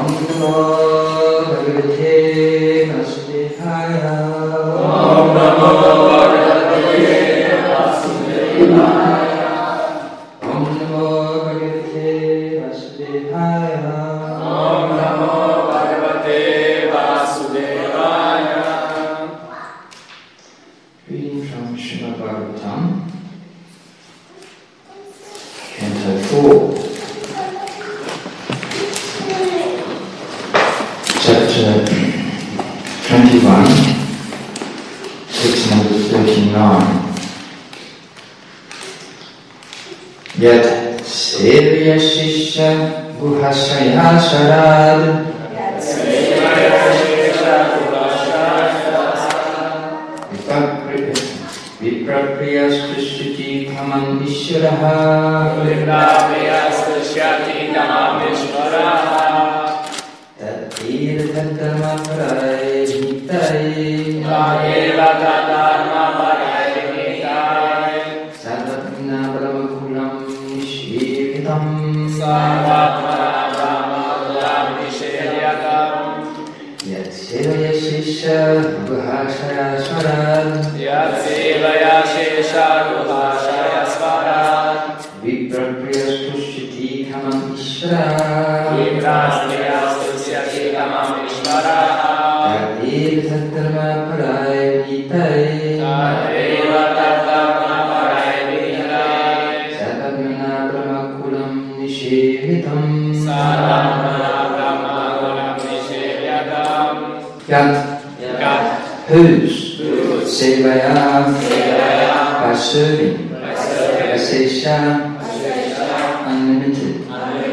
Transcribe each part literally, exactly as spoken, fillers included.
Whose? Sevaya, by serving, Asesha, unlimited,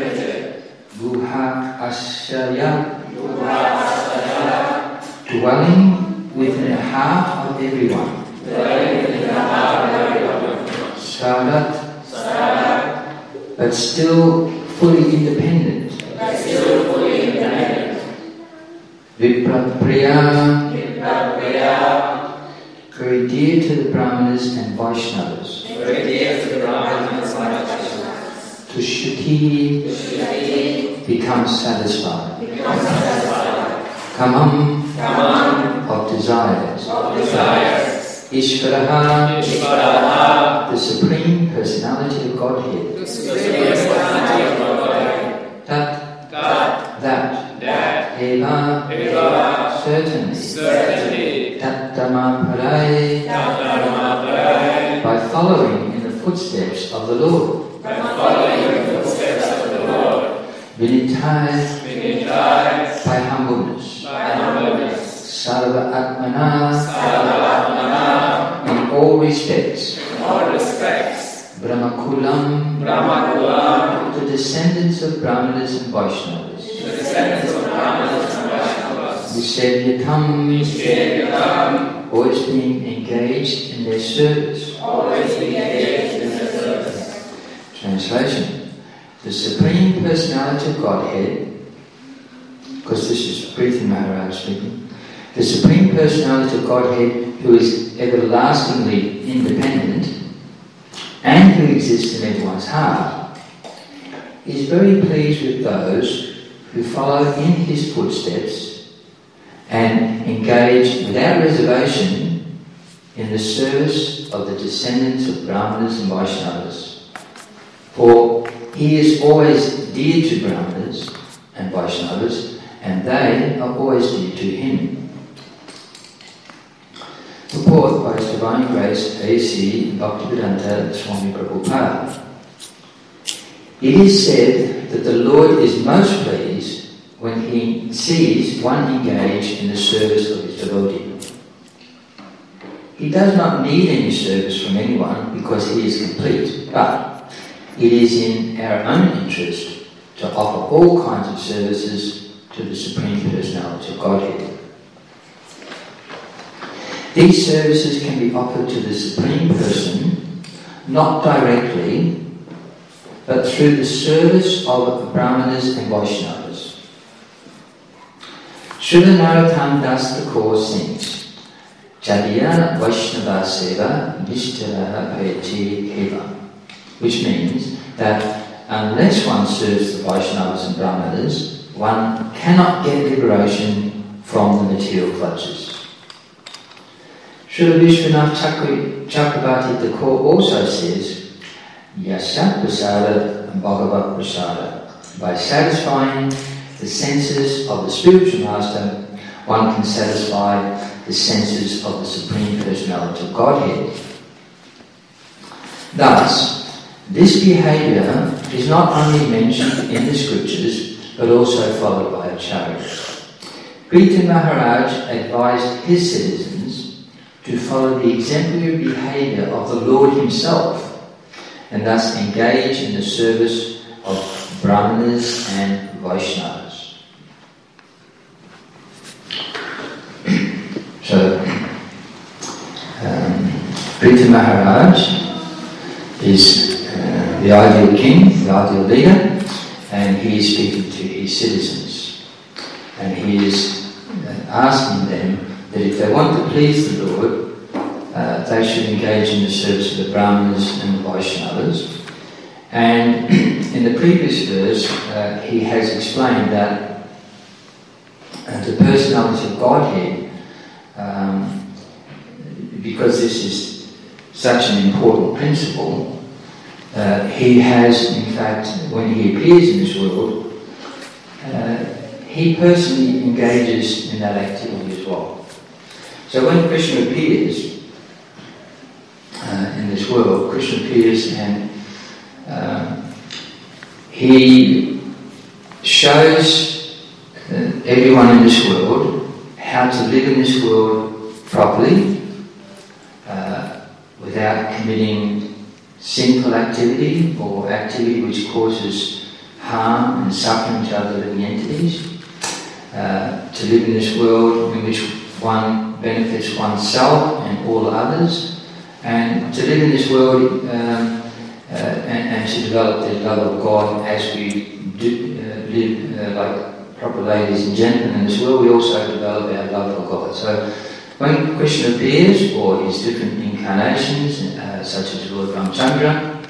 Guha Ashaya, dwelling within the heart of everyone, Sadat, but still fully independent, Viprapriya, very dear to the Brahmanas and Vaishnavas. Very dear to the Brahmanas and Vaishnavas. Tushati, Tushati, becomes satisfied. Becomes satisfied. Kamam, Kamam, of desires. Of desires. Ishvaraha, Ishvaraha, the Supreme Personality of Godhead. The Supreme Personality of Godhead. Tat, Tat, that, that, Eva, Eva, certainly. certainly. Tattamaparai, Tattamaparai, by following in the footsteps of the Lord. By following in the footsteps of the Lord. Vinitai, Vinitai, by humbleness. by humbleness. Sarva Atmana, Sarva Atmana, in all respects. in all respects. Brahmakulam, Brahmakulam, the descendants of Brahmanas and Vaishnavas. the descendants of Brahmanas and Vaishnavas. Nisevyatam, Nisevyatam, always being engaged in their service. always be engaged in their service. Translation: the Supreme Personality of Godhead, because this is Preeti Maharaj speaking, the Supreme Personality of Godhead, who is everlastingly independent and who exists in everyone's heart, is very pleased with those who follow in his footsteps and engage without reservation in the service of the descendants of Brahmanas and Vaishnavas. For he is always dear to Brahmanas and Vaishnavas, and they are always dear to him. Purport by His Divine Grace A C Bhaktivedanta Swami Prabhupada. It is said that the Lord is most pleased when he sees one engaged in the service of his devotee. He does not need any service from anyone because he is complete, but it is in our own interest to offer all kinds of services to the Supreme Personality of Godhead. These services can be offered to the Supreme Person not directly, but through the service of Brahmanas and Vaishnavas. Srila Narottam Das Thakur sings, Jadiya Vaishnava Seva Nishtaraha Payati Heva, which means that unless one serves the Vaishnavas and Brahmanas, one cannot get liberation from the material clutches. Srila Vishwanath Chakra- Chakravarti Thakur also says, Yasat Prasada and Bhagavat Prasada. By satisfying the senses of the spiritual master, one can satisfy the senses of the Supreme Personality of Godhead. Thus, this behaviour is not only mentioned in the scriptures, but also followed by acharyas. Prithu Maharaj advised his citizens to follow the exemplary behaviour of the Lord himself, and thus engage in the service of Brahmanas and Vaishnavas. So, um, Prithu Maharaj is uh, the ideal king, the ideal leader, and he is speaking to his citizens. And he is uh, asking them that if they want to please the Lord, uh, they should engage in the service of the Brahmanas and the Vaishnavas. And in the previous verse, uh, he has explained that uh, the personality of Godhead, um, because this is such an important principle, uh, he has, in fact, when he appears in this world, uh, he personally engages in that activity as well. So when Krishna appears uh, in this world, Krishna appears and uh, he shows uh, everyone in this world how to live in this world properly, uh, without committing sinful activity or activity which causes harm and suffering to other living entities, uh, to live in this world in which one benefits oneself and all others, and to live in this world um, uh, and, and to develop the love of God as we do, uh, live uh, like proper ladies and gentlemen in this world. We also develop our love for God. So when Krishna appears, or his different incarnations, uh, such as Lord Ramchandra,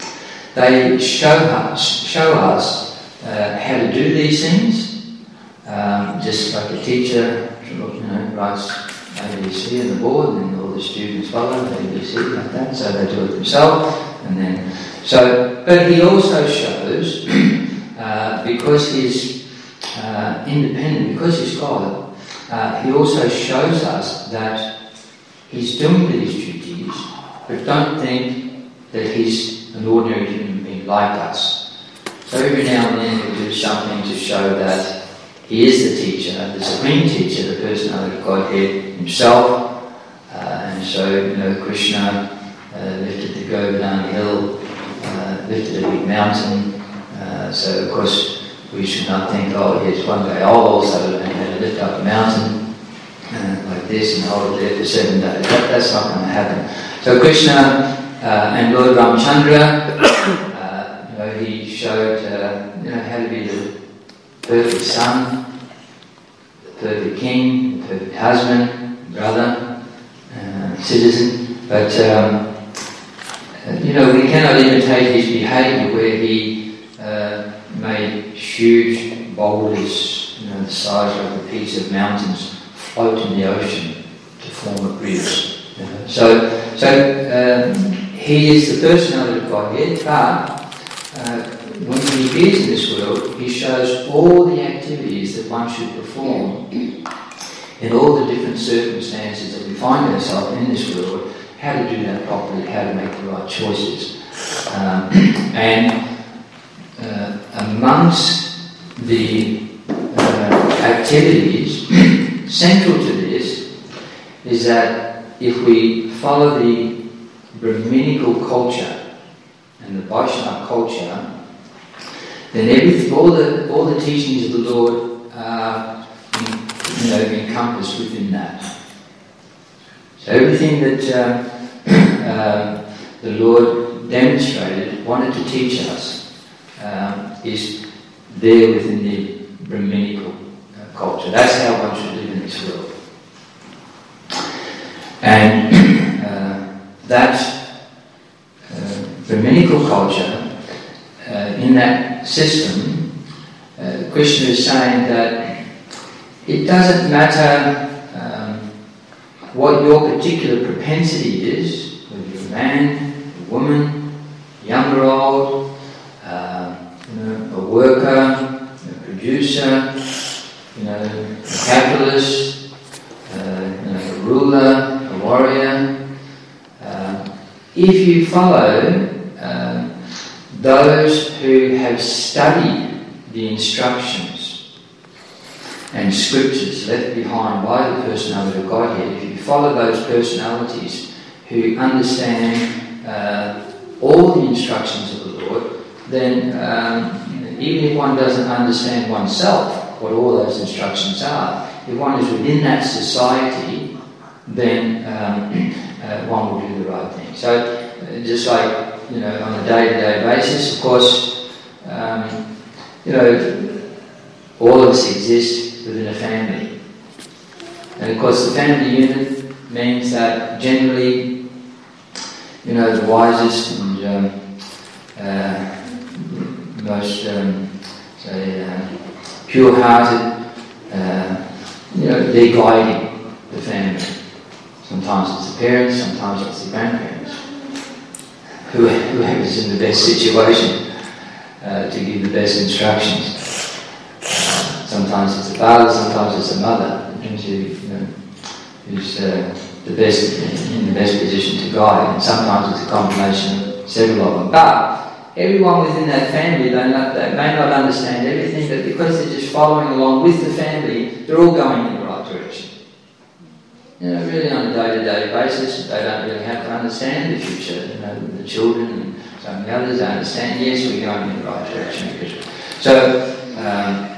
they show us, show us uh, how to do these things, um, just like a teacher, you know, writes A B C on the board, and then all the students follow A B C like that, so they do it themselves, and then so. But he also shows, uh, because he's uh, independent, because he's God. Uh, he also shows us that he's doing these duties, but don't think that he's an ordinary human being like us. So every now and then he'll do something to show that he is the teacher, the supreme teacher, the personality of Godhead himself. Uh, and so, you know, Krishna uh, lifted the Govardhan hill, uh, lifted a big mountain. Uh, so, of course, we should not think, oh, yes, one day I'll also learn how to lift up a mountain uh, like this and hold it there for seven days. That, that's not going to happen. So Krishna uh, and Lord Ramchandra, uh, you know, he showed uh, you know, how to be the perfect son, the perfect king, the perfect husband, brother, uh, citizen. But, um, uh, you know, we cannot imitate his behaviour where he uh, made huge boulders, you know, the size of a piece of mountains, float in the ocean to form a bridge. You know. So, so um, he is the personality of Godhead, but uh, when he appears in this world, he shows all the activities that one should perform in all the different circumstances that we find ourselves in this world, how to do that properly, how to make the right choices. Um, and uh, amongst the uh, activities central to this is that if we follow the Brahminical culture and the Vaishnava culture, then everything, all the all the teachings of the Lord are, you know, encompassed within that. So everything that uh, uh, the Lord demonstrated, wanted to teach us, um, is there within the Brahminical uh, culture. That's how one should live in this world. And uh, that uh, Brahminical culture, uh, in that system, uh, Krishna is saying that it doesn't matter um, what your particular propensity is, whether you're a man, a woman, young or old, uh, you know, a worker, a producer, you know, a capitalist, uh, you know, a ruler, a warrior. Uh, if you follow uh, those who have studied the instructions and scriptures left behind by the personality of Godhead, if you follow those personalities who understand uh, all the instructions of the Lord, then um, even if one doesn't understand oneself, what all those instructions are, if one is within that society, then um, uh, one will do the right thing. So, uh, just like, you know, on a day-to-day basis, of course, um, you know, all of us exist within a family. And of course, the family unit means that generally, you know, the wisest and um, uh, most, um, say, uh, pure-hearted, uh, you know, they're guiding the family. Sometimes it's the parents, sometimes it's the grandparents. Whoever's in the best situation uh, to give the best instructions. Uh, sometimes it's the father, sometimes it's the mother, who, you know, who's uh, the best in the best position to guide. And sometimes it's a combination of several of them. But everyone within that family, they, not, they may not understand everything, but because they're just following along with the family, they're all going in the right direction. You know, really on a day-to-day basis, they don't really have to understand the future. You know, the children and some of the others, they understand, yes, we're going in the right direction. So, um,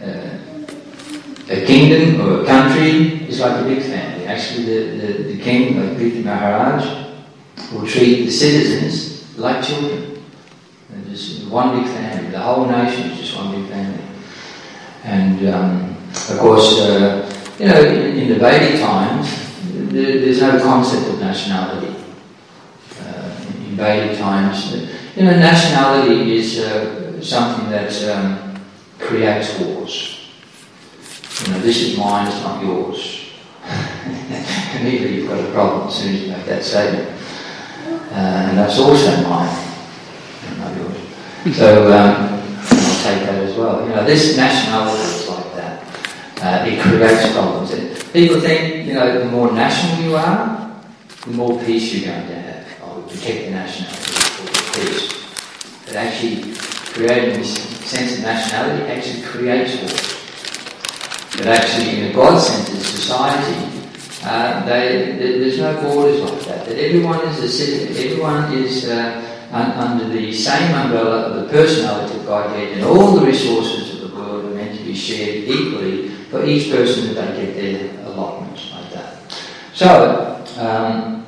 uh, a kingdom or a country is like a big family. Actually, the, the, the king, like Prithu Maharaj, will treat the citizens like children. They're just one big family. The whole nation is just one big family. And, um, of course, uh, you know, in, in the Vedic times, there, there's no concept of nationality. Uh, in Vedic times, you know, nationality is uh, something that um, creates wars. You know, this is mine, it's not yours. Immediately you've got a problem as soon as you make that statement. Uh, and that's also mine, not yours. So um, I'll take that as well. You know, this nationality is like that. Uh, it creates problems. People think, you know, the more national you are, the more peace you're going to have. Oh, we protect the nationality for peace. But actually, creating this sense of nationality actually creates war. But actually, in a God-centered society, uh, they, they, there's no borders like that. That everyone is a citizen. Everyone is uh, un, under the same umbrella of the personality of Godhead, and all the resources of the world are meant to be shared equally for each person that they get their allotment like that. So, um,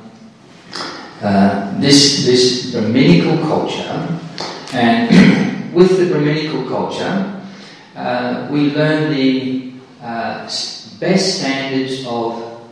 uh, this this Brahminical culture, and with the Brahminical culture, uh, we learn the uh, best standards of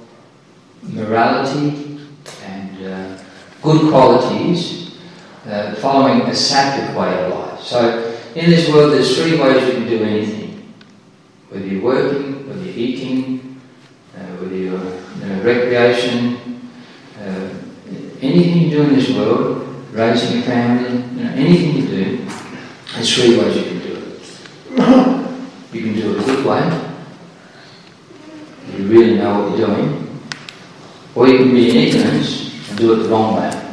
morality and uh, good qualities, uh, following a sattvic way of life. So, in this world, there's three ways you can do anything. Whether you're working, whether you're eating, uh, whether you're you know, recreation, uh, anything you do in this world, raising a family, you know, anything you do, there's three ways you can do it. You can do it a good way, you really know what you're doing, or you can be in ignorance and do it the wrong way.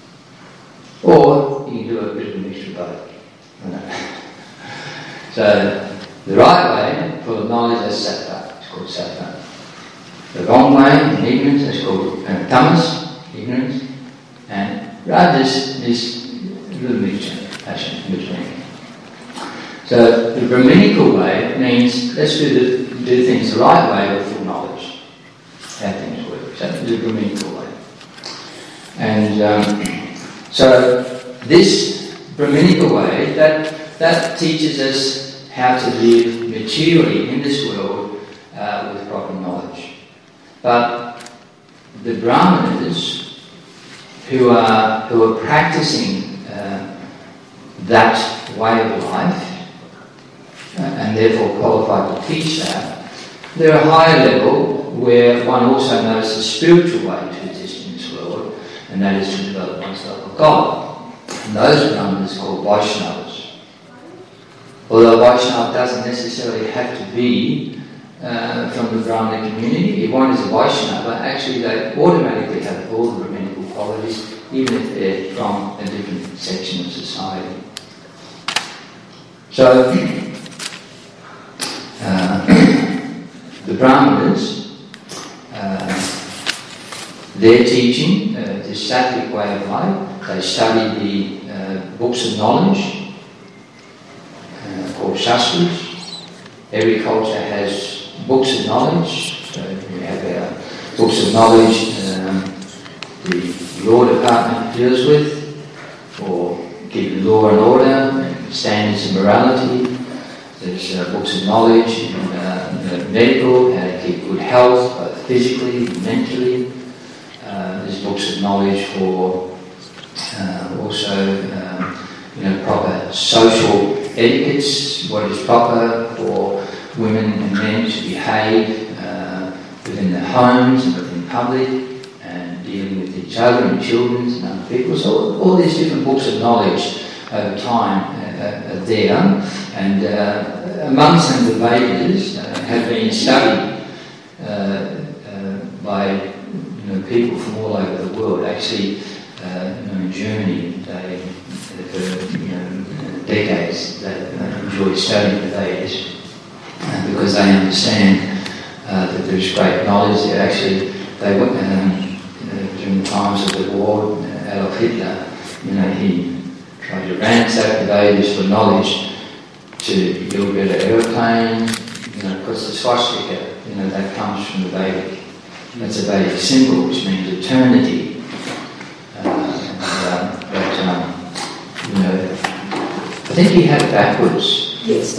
Or you can do a bit of a mixture of both. You know. So, the right way, full of knowledge, that's sattva. It's called sattva. The wrong way, in ignorance, that's called uh, tamas, ignorance. And rajas is a little mixture, passion, in between. So the Brahminical way means let's do the, do things the right way with full knowledge. How things work. So the Brahminical way. And um, so this Brahminical way, that that teaches us how to live materially in this world uh, with proper knowledge. But the Brahmanas who are who are practicing uh, that way of life, uh, and therefore qualified to teach that. There are a higher level where one also knows the spiritual way to exist in this world, and that is to develop one's love of God. And those Brahmanas are called Vaishnavas. Although Vaishnava doesn't necessarily have to be Uh, from the Brahmana community. If one is a Vaishnava, actually they automatically have all the rabbinical qualities, even if they're from a different section of society. So, uh, the Brahmanas, uh, their teaching, uh, this Sattvic way of life, they study the uh, books of knowledge, uh, called Shastras. Every culture has books of knowledge. So we have our books of knowledge um, the law department deals with, or keeping law and order, and standards of morality. There's uh, books of knowledge in uh, medical, how to keep good health, both physically and mentally. Uh, there's books of knowledge for uh, also um, you know, proper social etiquettes, what is proper for women and men to behave uh, within their homes and within public, and dealing with each other and children and other people. So all these different books of knowledge over time uh, are there, and uh, amongst them the Vedas uh, have been studied uh, uh, by you know, people from all over the world. Actually, uh, you know, in Germany, they, for you know, decades, they uh, enjoyed studying the Vedas. Uh, because they understand uh, that there's great knowledge there. Actually, they went um, uh, during the times of the war, uh, Adolf Hitler, you know, he tried to ransack the Vedas for knowledge to build better aeroplanes. You know, because the swastika, you know, that comes from the Vedic. That's a Vedic symbol, which means eternity. Uh, and, uh, but um, you know, I think he had it backwards. Yes.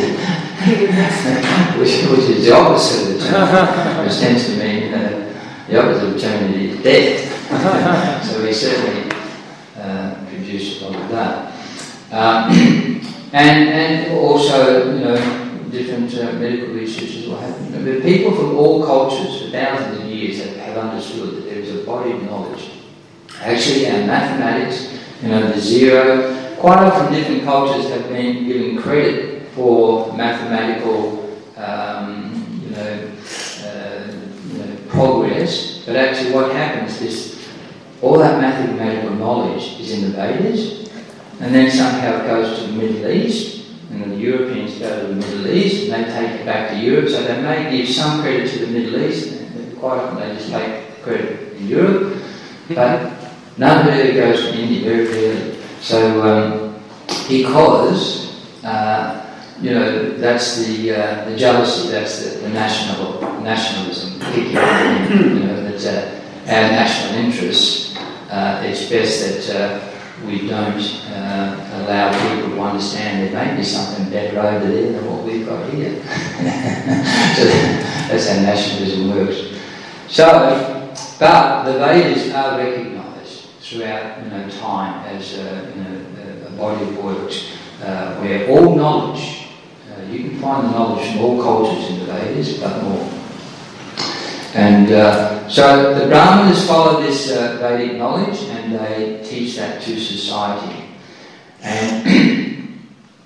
which, which is the opposite of eternity, which tends to mean uh, the opposite of eternity is death. So he certainly uh, produced a lot of that. Um, and and also, you know, different uh, medical researchers will happen. You know, but people from all cultures for thousands of years have, have understood that there is a body of knowledge. Actually, our mathematics, you know, the zero. Quite often different cultures have been given credit for mathematical um, you know, uh, you know, progress, but actually what happens is all that mathematical knowledge is in the Vedas, and then somehow it goes to the Middle East, and then the Europeans go to the Middle East and they take it back to Europe, so they may give some credit to the Middle East, and quite often they just take credit in Europe, but none of it ever goes to India, very rarely. So, um, because, uh, you know, that's the uh, the jealousy, that's the, the national nationalism kicking in, you know, that uh, our national interests, uh, it's best that uh, we don't uh, allow people to understand there may be something better over there than what we've got here. So that's how nationalism works. So, but the Vedas are recognised throughout, you know, time as a, you know, a body of works uh, where all knowledge, uh, you can find the knowledge from all cultures in the Vedas, but more. And uh, so the Brahmanas follow this uh, Vedic knowledge and they teach that to society. And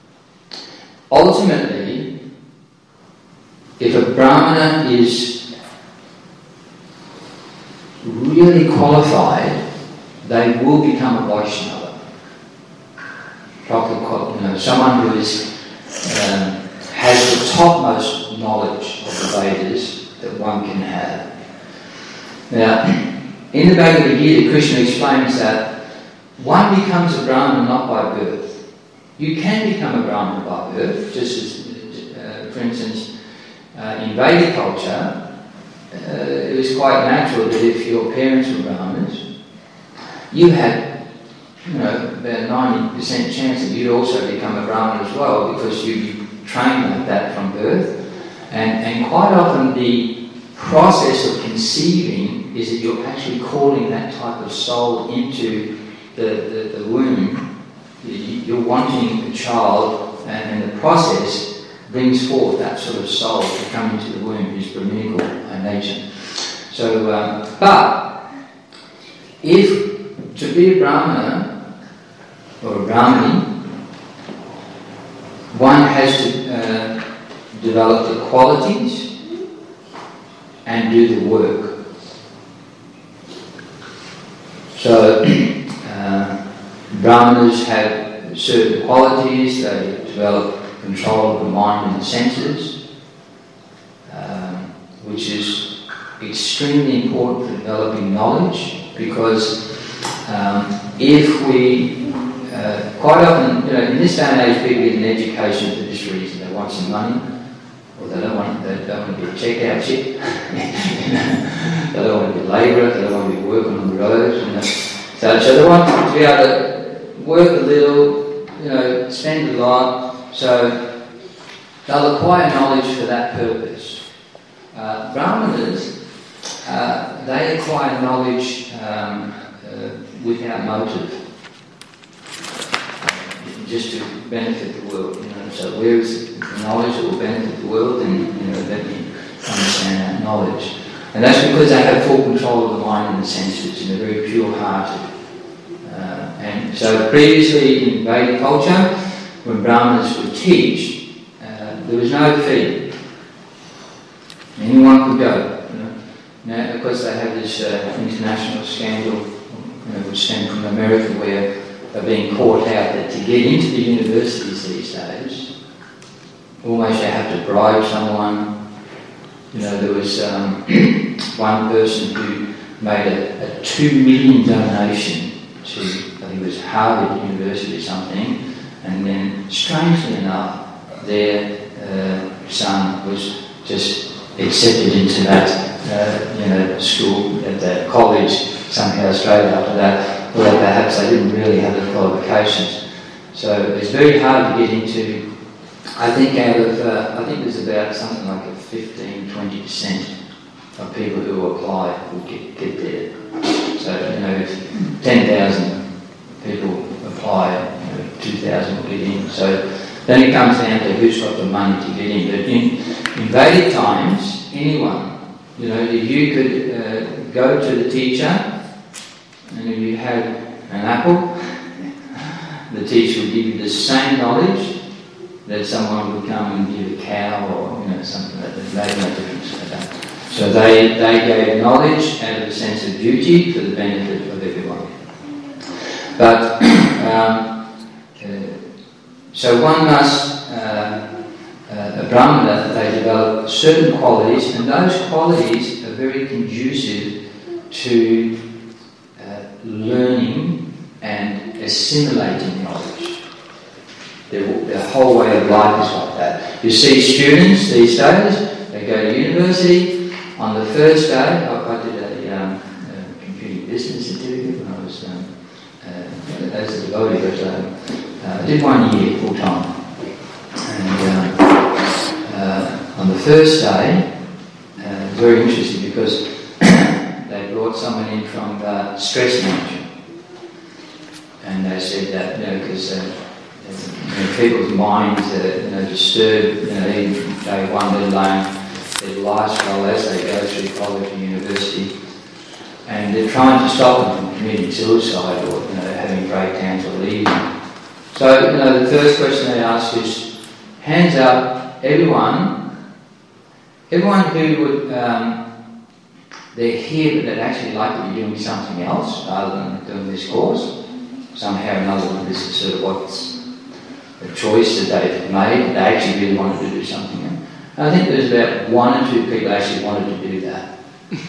ultimately, if a Brahmana is really qualified, they will become a Vaishnava. Properly, you know, someone who is, um, has the topmost knowledge of the Vedas that one can have. Now, in the Bhagavad Gita, Krishna explains that one becomes a Brahmana not by birth. You can become a Brahmana by birth, just as, uh, for instance, uh, in Vedic culture, uh, it was quite natural that if your parents were Brahmanas, you had, you know, about a ninety percent chance that you'd also become a Brahmin as well, because you trained like that from birth. And, and quite often the process of conceiving is that you're actually calling that type of soul into the, the, the womb. You're wanting a child, and, and the process brings forth that sort of soul to come into the womb, his Brahminical uh, nature. So, um, but if to be a Brahmana or a Brahmini, one has to uh, develop the qualities and do the work. So, uh, Brahmanas have certain qualities. They develop control of the mind and the senses, um, which is extremely important for developing knowledge, because um, if we, uh, quite often, you know, in this day and age, people get an education for this reason. They want some money, or they don't want, they don't want to be a checkout chick, you know, they don't want to be a labourer, they don't want to be working on the roads, you know. So, so they want to be able to work a little, you know, spend a lot. So they'll acquire knowledge for that purpose. Uh, Brahmanas, uh, they acquire knowledge um, uh, without motive, just to benefit the world. You know. So where is the knowledge that will benefit the world, then you know let me understand that knowledge. And that's because they have full control of the mind and the senses, and they're very pure-hearted. Uh, and so previously in Vedic culture, when Brahmanas would teach, uh, there was no fee. Anyone could go. You know. Now, of course, they have this uh, international scandal, you know, which stemmed from America, where they're being caught out that to get into the universities these days, almost you have to bribe someone. You know, there was um, one person who made a, a two million donation to, I think it was Harvard University or something, and then, strangely enough, their uh, son was just accepted into that, uh, you know, school, at that college, somehow straight after that, although perhaps they didn't really have the qualifications. So it's very hard to get into. I think out of, uh, I think there's about something like a fifteen, twenty percent of people who apply will get, get there. So, you know, if ten thousand people apply, you know, two thousand will get in. So then it comes down to who's got the money to get in. But in, in Vedic times, anyone, you know, if you could uh, go to the teacher and if you had an apple, the teacher would give you the same knowledge that someone would come and give a cow or, you know, something like that. Made no difference like that. So they, they gave knowledge out of a sense of duty for the benefit of everyone. But, um, uh, so one must, uh, uh, a Brahmana, they develop certain qualities, and those qualities are very conducive to uh, learning and assimilating knowledge. Their, their whole way of life is like that. You see students these days, they go to university. On the first day, I, I did a, um, a computing business certificate when I was um, uh, as a devotee, but um, uh, I did one year full time. And uh, uh, on the first day, uh, it was very interesting because they brought someone in from uh, stress management, and they said that, you know, because uh, you know, people's minds are, you know, disturbed, you know, even from day one, let alone their lifestyle as they go through college and university, and they're trying to stop them from committing suicide or, you know, having breakdowns or leaving. So, you know, the first question they ask is, hands up, everyone, everyone who would, um, they're here but they'd actually like to be doing something else rather than doing this course. Somehow or another, this is sort of what's a choice that they've made. They actually really wanted to do something. I think there's about one or two people actually wanted to do that.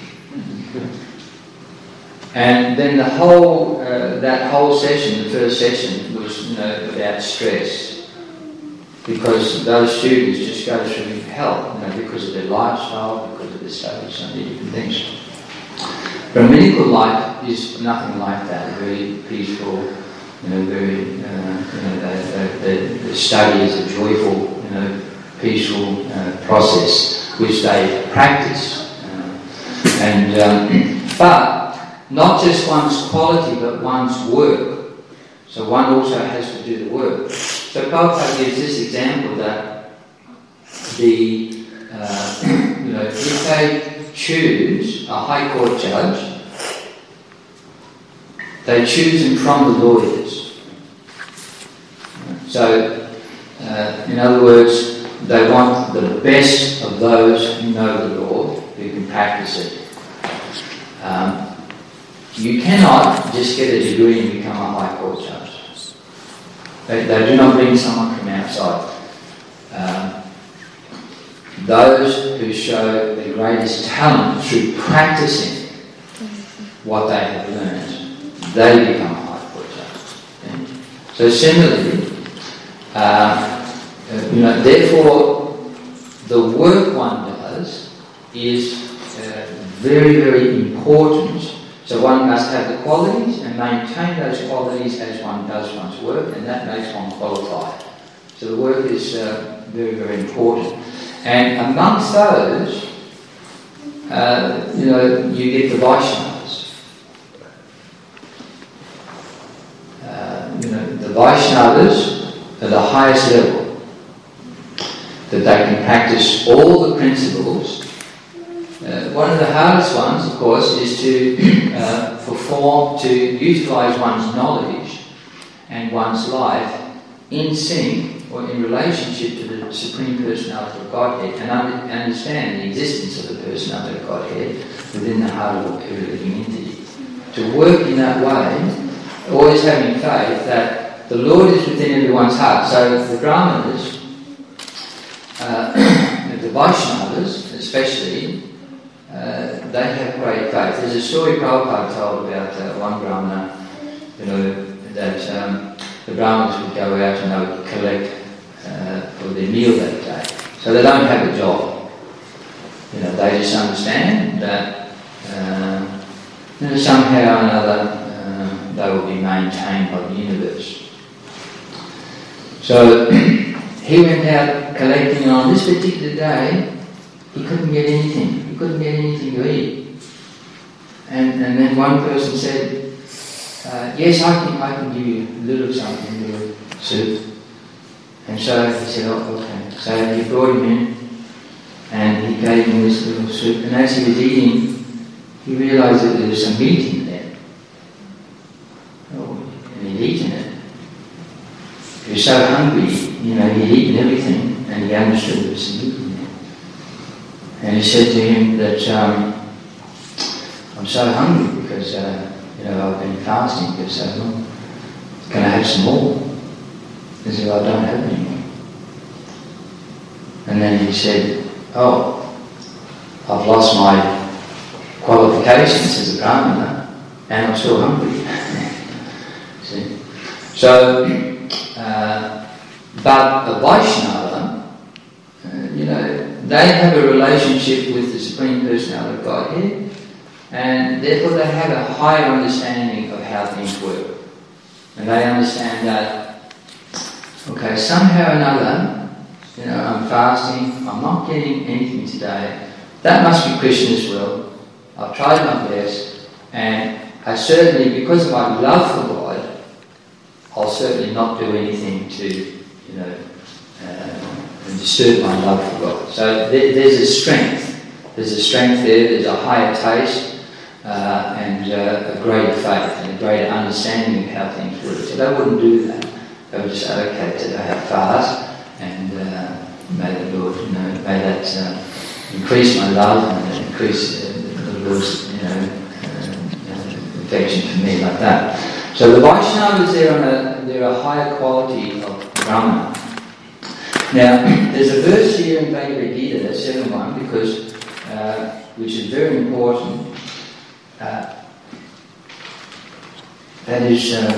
And then the whole, uh, that whole session, the first session, was, you know, about stress. Because those students just go through hell, you know, because of their lifestyle, because of their studies, so many different things. Brahminical life is nothing like that, very peaceful, you know, very, uh, you know, the, the, the study is a joyful, you know, peaceful uh, process which they practice. Uh, and um, but not just one's quality but one's work. So one also has to do the work. So Prabhupada gives this example that the, uh, you know, if they choose a High Court judge, they choose him from the lawyers. So, uh, in other words, they want the best of those who know the law, who can practice it. Um, you cannot just get a degree and become a High Court judge. They, they do not bring someone from outside. Um, those who show the greatest talent through practicing what they have learned, they become a High Court judge. And so similarly, uh, you know, therefore, the work one does is uh, very, very important. So one must have the qualities and maintain those qualities as one does one's work, and that makes one qualified. So the work is uh, very, very important. And amongst those, uh, you know, you get the Vaishnavas. Uh, you know, the Vaishnavas are the highest level, that they can practice all the principles. Uh, one of the hardest ones, of course, is to uh, perform, to utilise one's knowledge and one's life in sync or in relationship to the Supreme Personality of Godhead, and un- understand the existence of the Personality of Godhead within the heart of every living entity. To work in that way, always having faith that the Lord is within everyone's heart. So the Brahmanas, uh, the Vaishnavas especially, Uh, they have great faith. There's a story Prabhupada told about uh, one Brahmana, you know, that um, the Brahmanas would go out and they would collect uh, for their meal that day. So they don't have a job. You know, they just understand that uh, you know, somehow or another uh, they will be maintained by the universe. So he went out collecting, and on this particular day he couldn't get anything. He couldn't get anything to eat. And and then one person said, uh, yes, I can I can give you a little something, a little soup. And so he said, oh, okay. So he brought him in and he gave him this little soup. And as he was eating, he realised that there was some meat in there. Oh, and he'd eaten it. He was so hungry, you know, he'd eaten everything, and he understood there was some meat in there. And he said to him that, um, I'm so hungry because, uh, you know, I've been fasting for so long. Can I have some more? He said, well, I don't have any more. And then he said, oh, I've lost my qualifications as a Brahmana and I'm still hungry. See? So, uh, but a Vaishnava, uh, you know, they have a relationship with the Supreme Personality of Godhead, and therefore they have a higher understanding of how things work. And they understand that, okay, somehow or another, you know, I'm fasting, I'm not getting anything today. That must be Krishna's will. I've tried my best, and I certainly, because of my love for God, I'll certainly not do anything to, you know, uh, and disturb my love for God. So there, there's a strength. There's a strength there, there's a higher taste uh, and uh, a greater faith and a greater understanding of how things work. So they wouldn't do that. They would just say, okay, today I fast and uh, may the Lord, you know, may that uh, increase my love and increase uh, the Lord's, you know, uh, affection for me like that. So the Vaishnavas, they're, on a, they're a higher quality of Brahmana. Now, there's a verse here in Bhagavad Gita, seven one, because, uh, which is very important. Uh, that is, uh,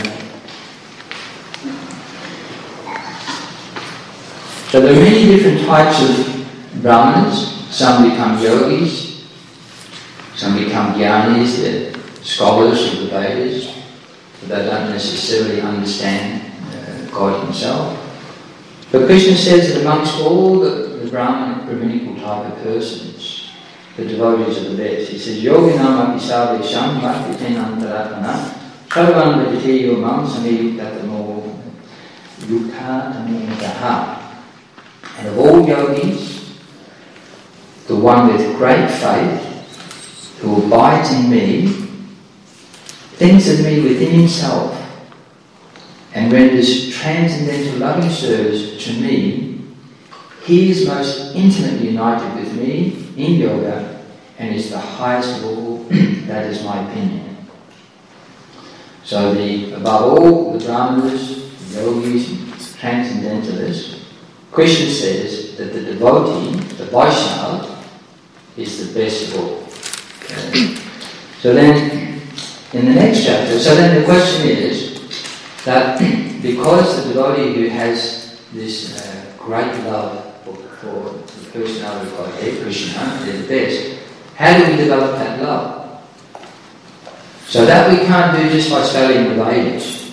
so there are many different types of Brahmanas. Some become yogis, some become jnanis, they're scholars of the Vedas, but they don't necessarily understand uh, God himself. But Krishna says that amongst all the, the Brahman, Brahminical type of persons, the devotees of the Vedas, he says, Yoginam api sarvesham bhakti antaratmana sarvam vajate yomam sameyuktatamo yuktatamentaha. And of all yogis, the one with great faith, who abides in me, thinks of me within himself, and renders transcendental loving service to me, he is most intimately united with me in yoga and is the highest of all. That is my opinion. So the above all, the Brahmanas, the yogis, transcendentalists, Krishna says that the devotee, the Vaishnava, is the best of all. Okay. So then, in the next chapter, so then the question is that because the devotee who has this uh, great love for, for the personality of Godhead, Krishna, they're the best, how do we develop that love? So that we can't do just by studying the Vedas.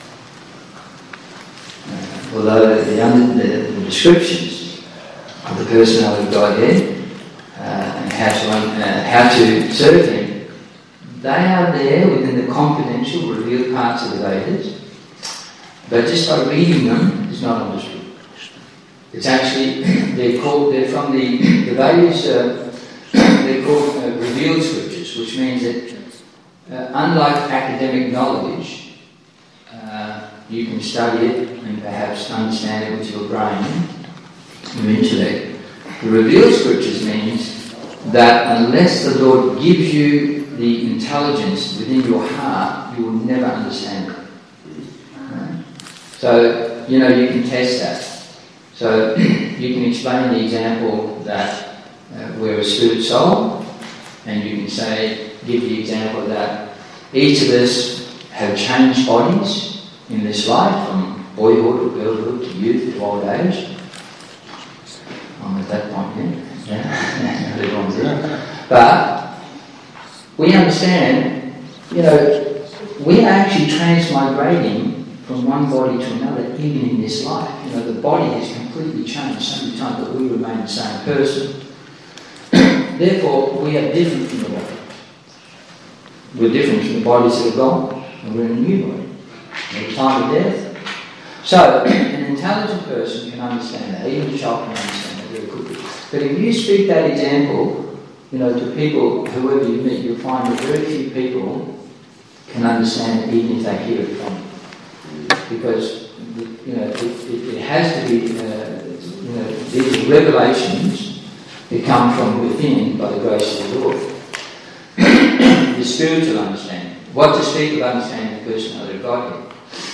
Uh, although the, under, the, the descriptions of the personality of Godhead uh, and how to, uh, how to serve Him, they are there within the confidential, revealed parts of the Vedas. But just by reading them is not understood. It's actually, they're called, they're from the, the Vedas, uh, they're called uh, revealed scriptures, which means that uh, unlike academic knowledge, uh, you can study it and perhaps understand it with your brain, your intellect. The revealed scriptures means that unless the Lord gives you the intelligence within your heart, you will never understand it. Right? So, you know, you can test that. So, you can explain the example that uh, we're a spirit soul, and you can say, give the example that each of us have changed bodies in this life, from boyhood to girlhood to youth to old age. I'm at that point yet. Yeah, everyone's there. But we understand, you know, we are actually transmigrating from one body to another, even in this life. You know, the body has completely changed so many times, but we remain the same person. Therefore, we are different from the body. We're different from the bodies that are gone, and we're in a new body at the time of death. So, an intelligent person can understand that, even a child can understand that very quickly. But if you speak that example, you know, to people, whoever you meet, you'll find that very few people can understand it, even if they hear it from you. Because, you know, it, it, it has to be, uh, you know, these revelations that come from within by the grace of the Lord. The spiritual understanding. What to speak of understanding the personality of Godhead.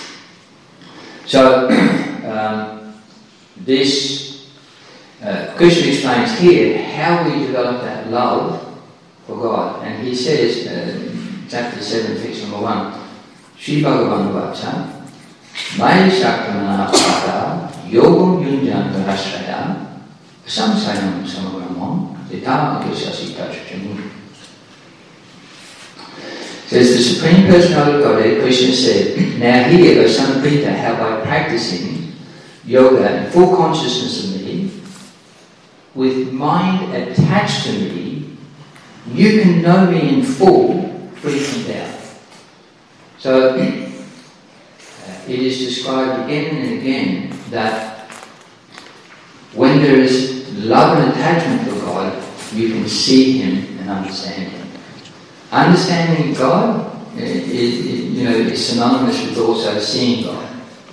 So, um, this, uh, Krishna explains here how we develop that love for God. And he says, uh, chapter seven, text number one, Shri Bhagavan Vacha, Maya Shaktamana Pada, Yogam Yunjan Varashraya, Samsayam Samagramam, Yatama Kisasita Chachani. Says the Supreme Personality of Godhead, Krishna said, now here, O son of Pritha, how by practicing yoga and full consciousness of me, with mind attached to me, you can know me in full, free from doubt. So, uh, it is described again and again that when there is love and attachment for God, you can see Him and understand Him. Understanding God is, is, you know, is synonymous with also seeing God.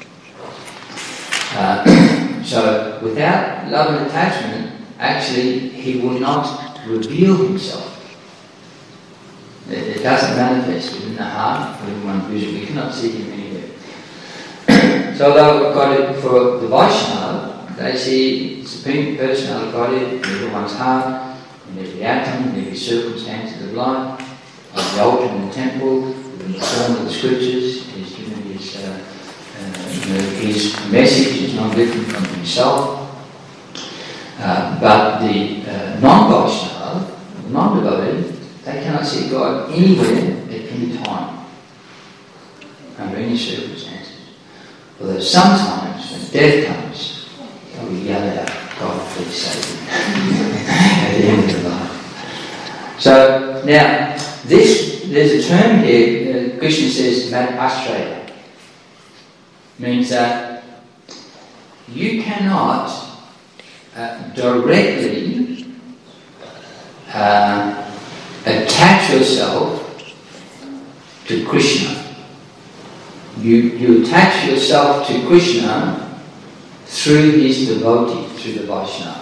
Uh, so, without love and attachment, actually, He will not reveal Himself. It, it doesn't manifest within the heart for everyone visually. We cannot see Him anywhere. So, although we've got it for the Vaishnava, they see the Supreme Personality of Godhead in everyone's heart, in every atom, in every circumstance of life. On the altar in the temple, in the form of the scriptures, He's given His, uh, uh, you know, His message is not different from Himself. Uh, but the uh, non-Vaishnava, the non-devotee, they cannot see God anywhere at any time, under any circumstances. Although sometimes, when death comes, they'll be yelling out, God, please save me, at the end of the life. So, now, this, there's a term here, uh, Krishna says, Mad Ashraya, means that you cannot uh, directly uh, attach yourself to Krishna. You, you attach yourself to Krishna through his devotee, through the Vaishnava.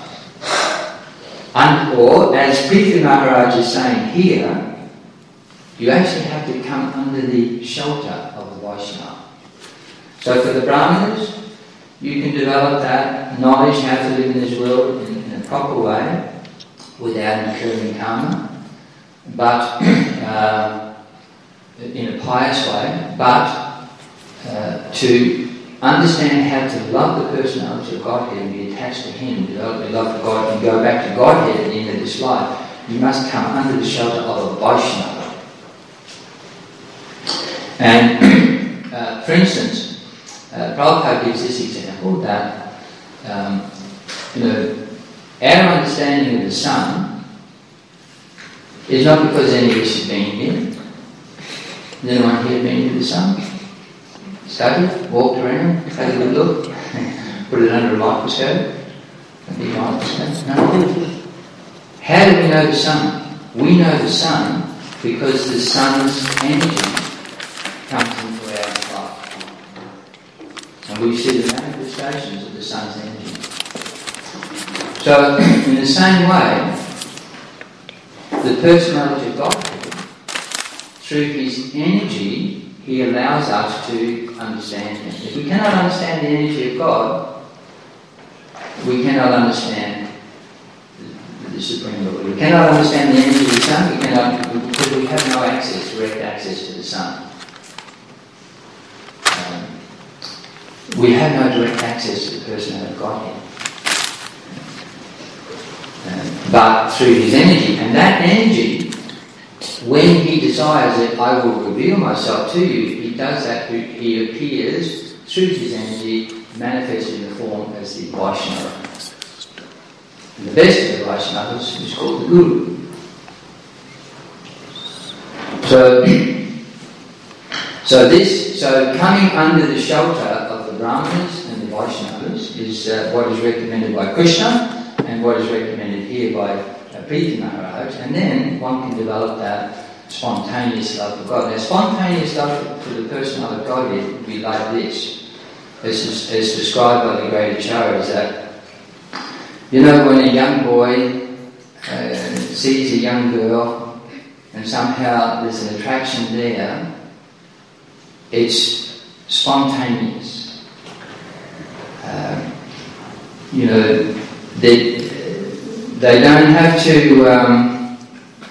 And, or, as Prithu Maharaj is saying here, you actually have to come under the shelter of the Vaishnava. So for the Brahmanas, you can develop that knowledge how to live in this world in, in a proper way without incurring karma, but uh, in a pious way, but uh, to understand how to love the personality of Godhead and be attached to Him, develop your love for God and go back to Godhead at the end of this life, you must come under the shelter of a Vaishnava. And uh, for instance, uh, Prabhupada gives this example that um, you know, our understanding of the sun is not because any of us have been here. Has anyone here been to the sun? Studied, walked around, had a good look, put it under a microscope, a big microscope? No. How do we know the sun? We know the sun because the sun's energy comes into our life. And we see the manifestations of the sun's energy. So, in the same way, the personality of God, through his energy, he allows us to understand him. If we cannot understand the energy of God, we cannot understand the, the Supreme Lord. We cannot understand the energy of the sun, we cannot, because we have no access, direct access to the sun. Um, we have no direct access to the personality of Godhead. Um, but through his energy, and that energy, when he desires that I will reveal myself to you, he does that, he appears through his energy, manifested in the form as the Vaishnava. And the best of the Vaishnavas is called the Guru. So, so this, so coming under the shelter of the Brahmanas and the Vaishnavas is uh, what is recommended by Krishna and what is recommended here by uh, Prithu Maharaj, and then one can develop that spontaneous love for God. Now, spontaneous love for the personality of Godhead would be like this, as, as described by the great Acharya, is that, you know, when a young boy uh, sees a young girl and somehow there's an attraction there, it's spontaneous. Uh, you know, they, they don't have to, um,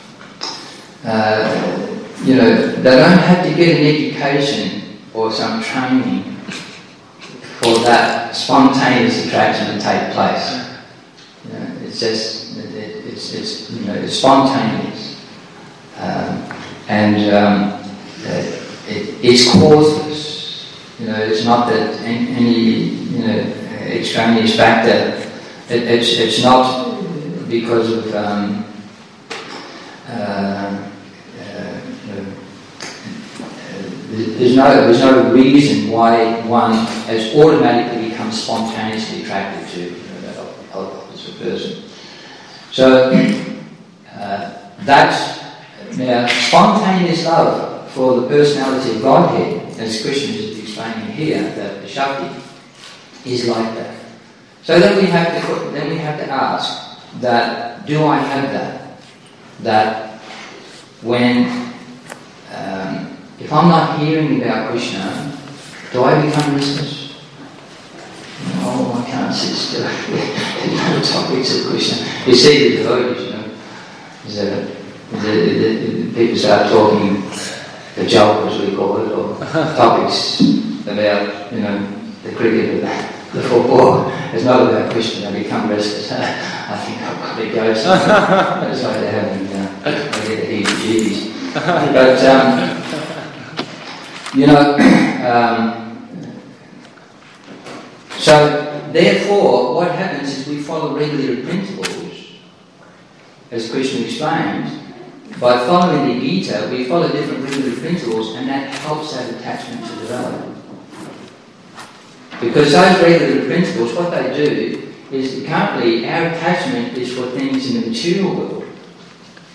uh, you know, they don't have to get an education or some training for that spontaneous attraction to take place. You know, it's just, it, it's, it's, you know, it's spontaneous. Um, and um, it, it's causeless. You know, it's not that any, any you know, extraneous factor. It, it's, it's not because of um, uh, uh, there's no there's no reason why one has automatically become spontaneously attracted to, you know, that opposite person. So uh, that's now spontaneous love for the personality of Godhead, as Krishna is explaining here, that the Shakti is like that. So then we have to then we have to ask that, do I have that? That when um, if I'm not hearing about Krishna, do I become restless? No, I can't sit still. There's no topics of Krishna. You see the devotees, you know, the, the, the, the people start talking the joke, as we call it, or topics about, you know, the cricket or the The football. It's not about Krishna, they become restless. I think I've got to go somewhere. It's like they're having, uh, I get the heebie-jeebies. But, um, you know, um, so therefore, what happens is we follow regular principles, as Krishna explains. By following the Gita, we follow different regular principles, and that helps that attachment to develop. Because those regular principles, what they do is currently our attachment is for things in the material world.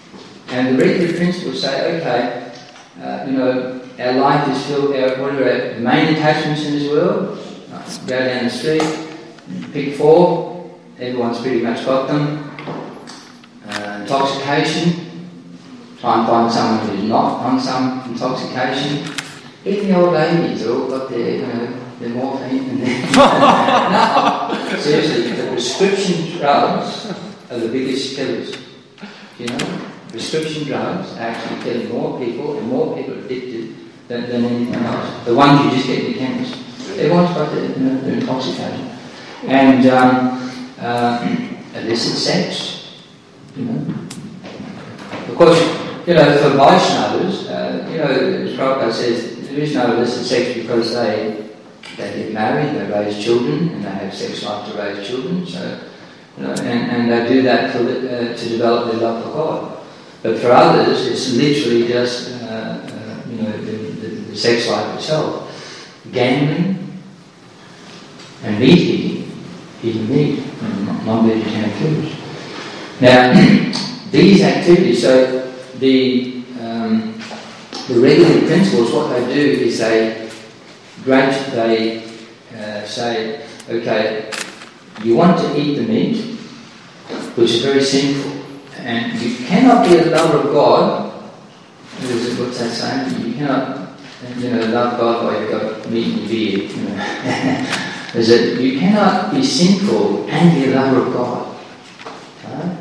And the regular principles say, okay, uh, you know, our life is filled, our, what are our main attachments in this world? Uh, go down the street, pick four, everyone's pretty much got them. Uh, intoxication, try and find someone who's not on some intoxication. Even the old ladies, they're all got their, you know, their morphine and their... No, seriously, the prescription drugs are the biggest killers. You know, prescription drugs are actually killing more people and more people addicted than, than anything else. The ones you just get in the chemist. Everyone's got their, you know, their intoxication. And um, uh, illicit sex, you know. Of course, you know, for Vaishnavas, uh, you know, as Prabhupada says, there is no illicit sex because they they get married, they raise children, and they have sex life to raise children. So, you know, and, and they do that for the, uh, to develop their love for God. But for others, it's literally just uh, uh, you know the, the, the sex life itself, gambling, and meat eating, eating meat, non-vegetarian foods. Now, these activities, so the um, the regular principles, what they do is they grant, they uh, say, okay, you want to eat the meat, which is very sinful, and you cannot be a lover of God. What's that saying? You cannot, you know, love God while you've got meat in your beard. You know. Is that you cannot be sinful and be a lover of God. Right?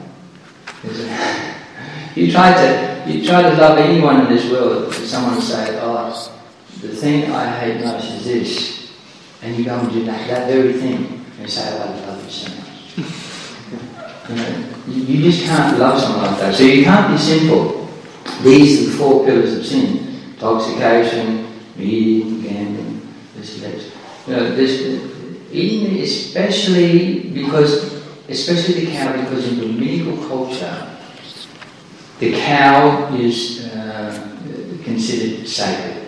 You try to you try to love anyone in this world. Someone will say, "Oh, the thing I hate most is this," and you go and do that, that very thing, and say, "Oh, I love you so much." You know, you, you just can't love someone like that. So you can't be sinful. These are the four pillars of sin: intoxication, eating, gambling, this and that. You know, this eating, especially because, especially the cow, because in the rabbinical culture, the cow is uh, considered sacred.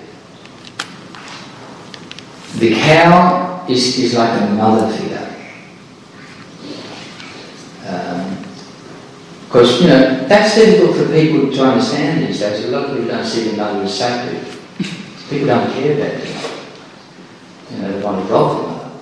The cow is, is like a mother figure. Because, um, you know, that's difficult for people to understand these days. A lot of people don't see the mother as sacred. People don't care about it. You know, they want to rob the mother.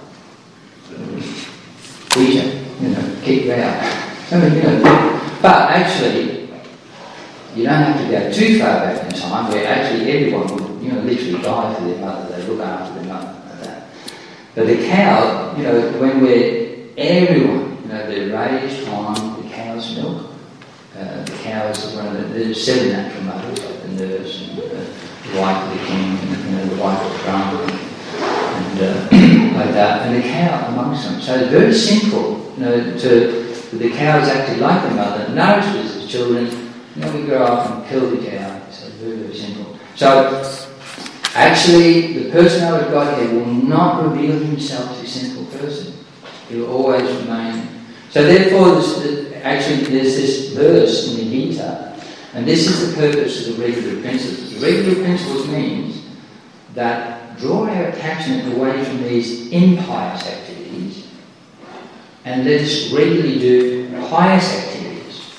Beat her, you know, kick her out. I mean, you know, but actually, you don't have to go too far back in time where actually everyone would, you know, literally die for their mother. They look after their mother like that. But the cow, you know, when we're everyone, you know, they're raised on the cow's milk. Uh, the cow is one of the, there's seven natural mothers, like the nurse and uh, the wife of the king, and you know, the wife of the drummer, and uh, like that. And the cow amongst them. So it's very simple, you know, to the cow is actually like the mother, nourishes its children. You know, we grow up and kill the cow. So it's very, very simple. So actually, the personality of Godhead will not reveal himself as a sinful person. He will always remain. So therefore, this, actually, there's this verse in the Gita, and this is the purpose of the regular principles. The regular principles means that draw our attachment away from these impious activities and let us regularly do pious activities.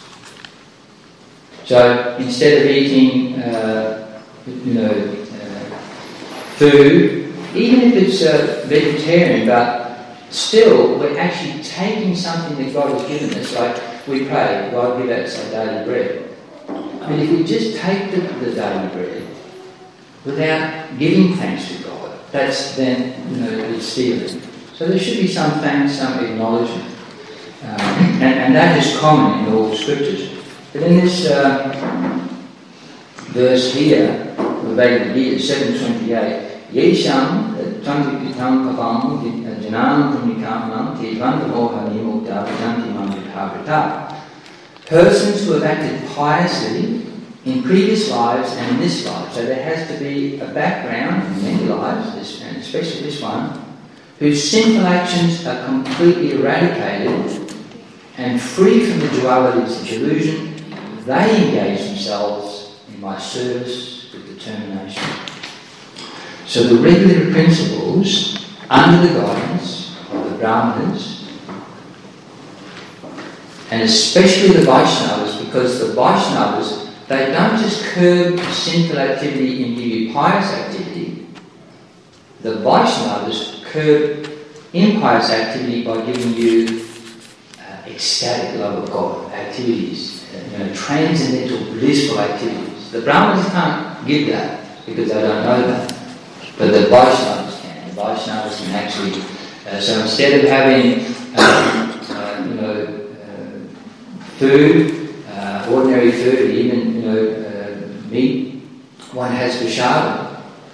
So instead of eating, uh, you know, uh, food, even if it's uh, vegetarian, but still, we're actually taking something that God has given us, like we pray, God give us our daily bread. But if we just take the, the daily bread without giving thanks to God, that's then, you know, it's stealing. So there should be some thanks, some acknowledgement. Um, and, and that is common in all the scriptures. But in this uh, verse here, the Bhagavad Gita, seven twenty-eight, Yesham Tantipitam Kavam Janam Pumikamam Tivantamoha Nimukta Vijanti Mamritavrita. Persons who have acted piously in previous lives and in this life, so there has to be a background in many lives, this, and especially this one, whose sinful actions are completely eradicated and free from the dualities of delusion, they engage themselves in my service with determination. So the regular principles, under the guidance of the Brahmanas, and especially the Vaishnavas, because the Vaishnavas they don't just curb sinful activity and give you pious activity. The Vaishnavas curb impious activity by giving you uh, ecstatic love of God activities, uh, you know, transcendental, blissful activities. The Brahmins can't give that because they don't know that, but the Vaishnavas can. The Vaishnavas can actually. Uh, so instead of having, uh, uh, you know, uh, food, uh, ordinary food, or even you know, uh, meat, one has prashadam.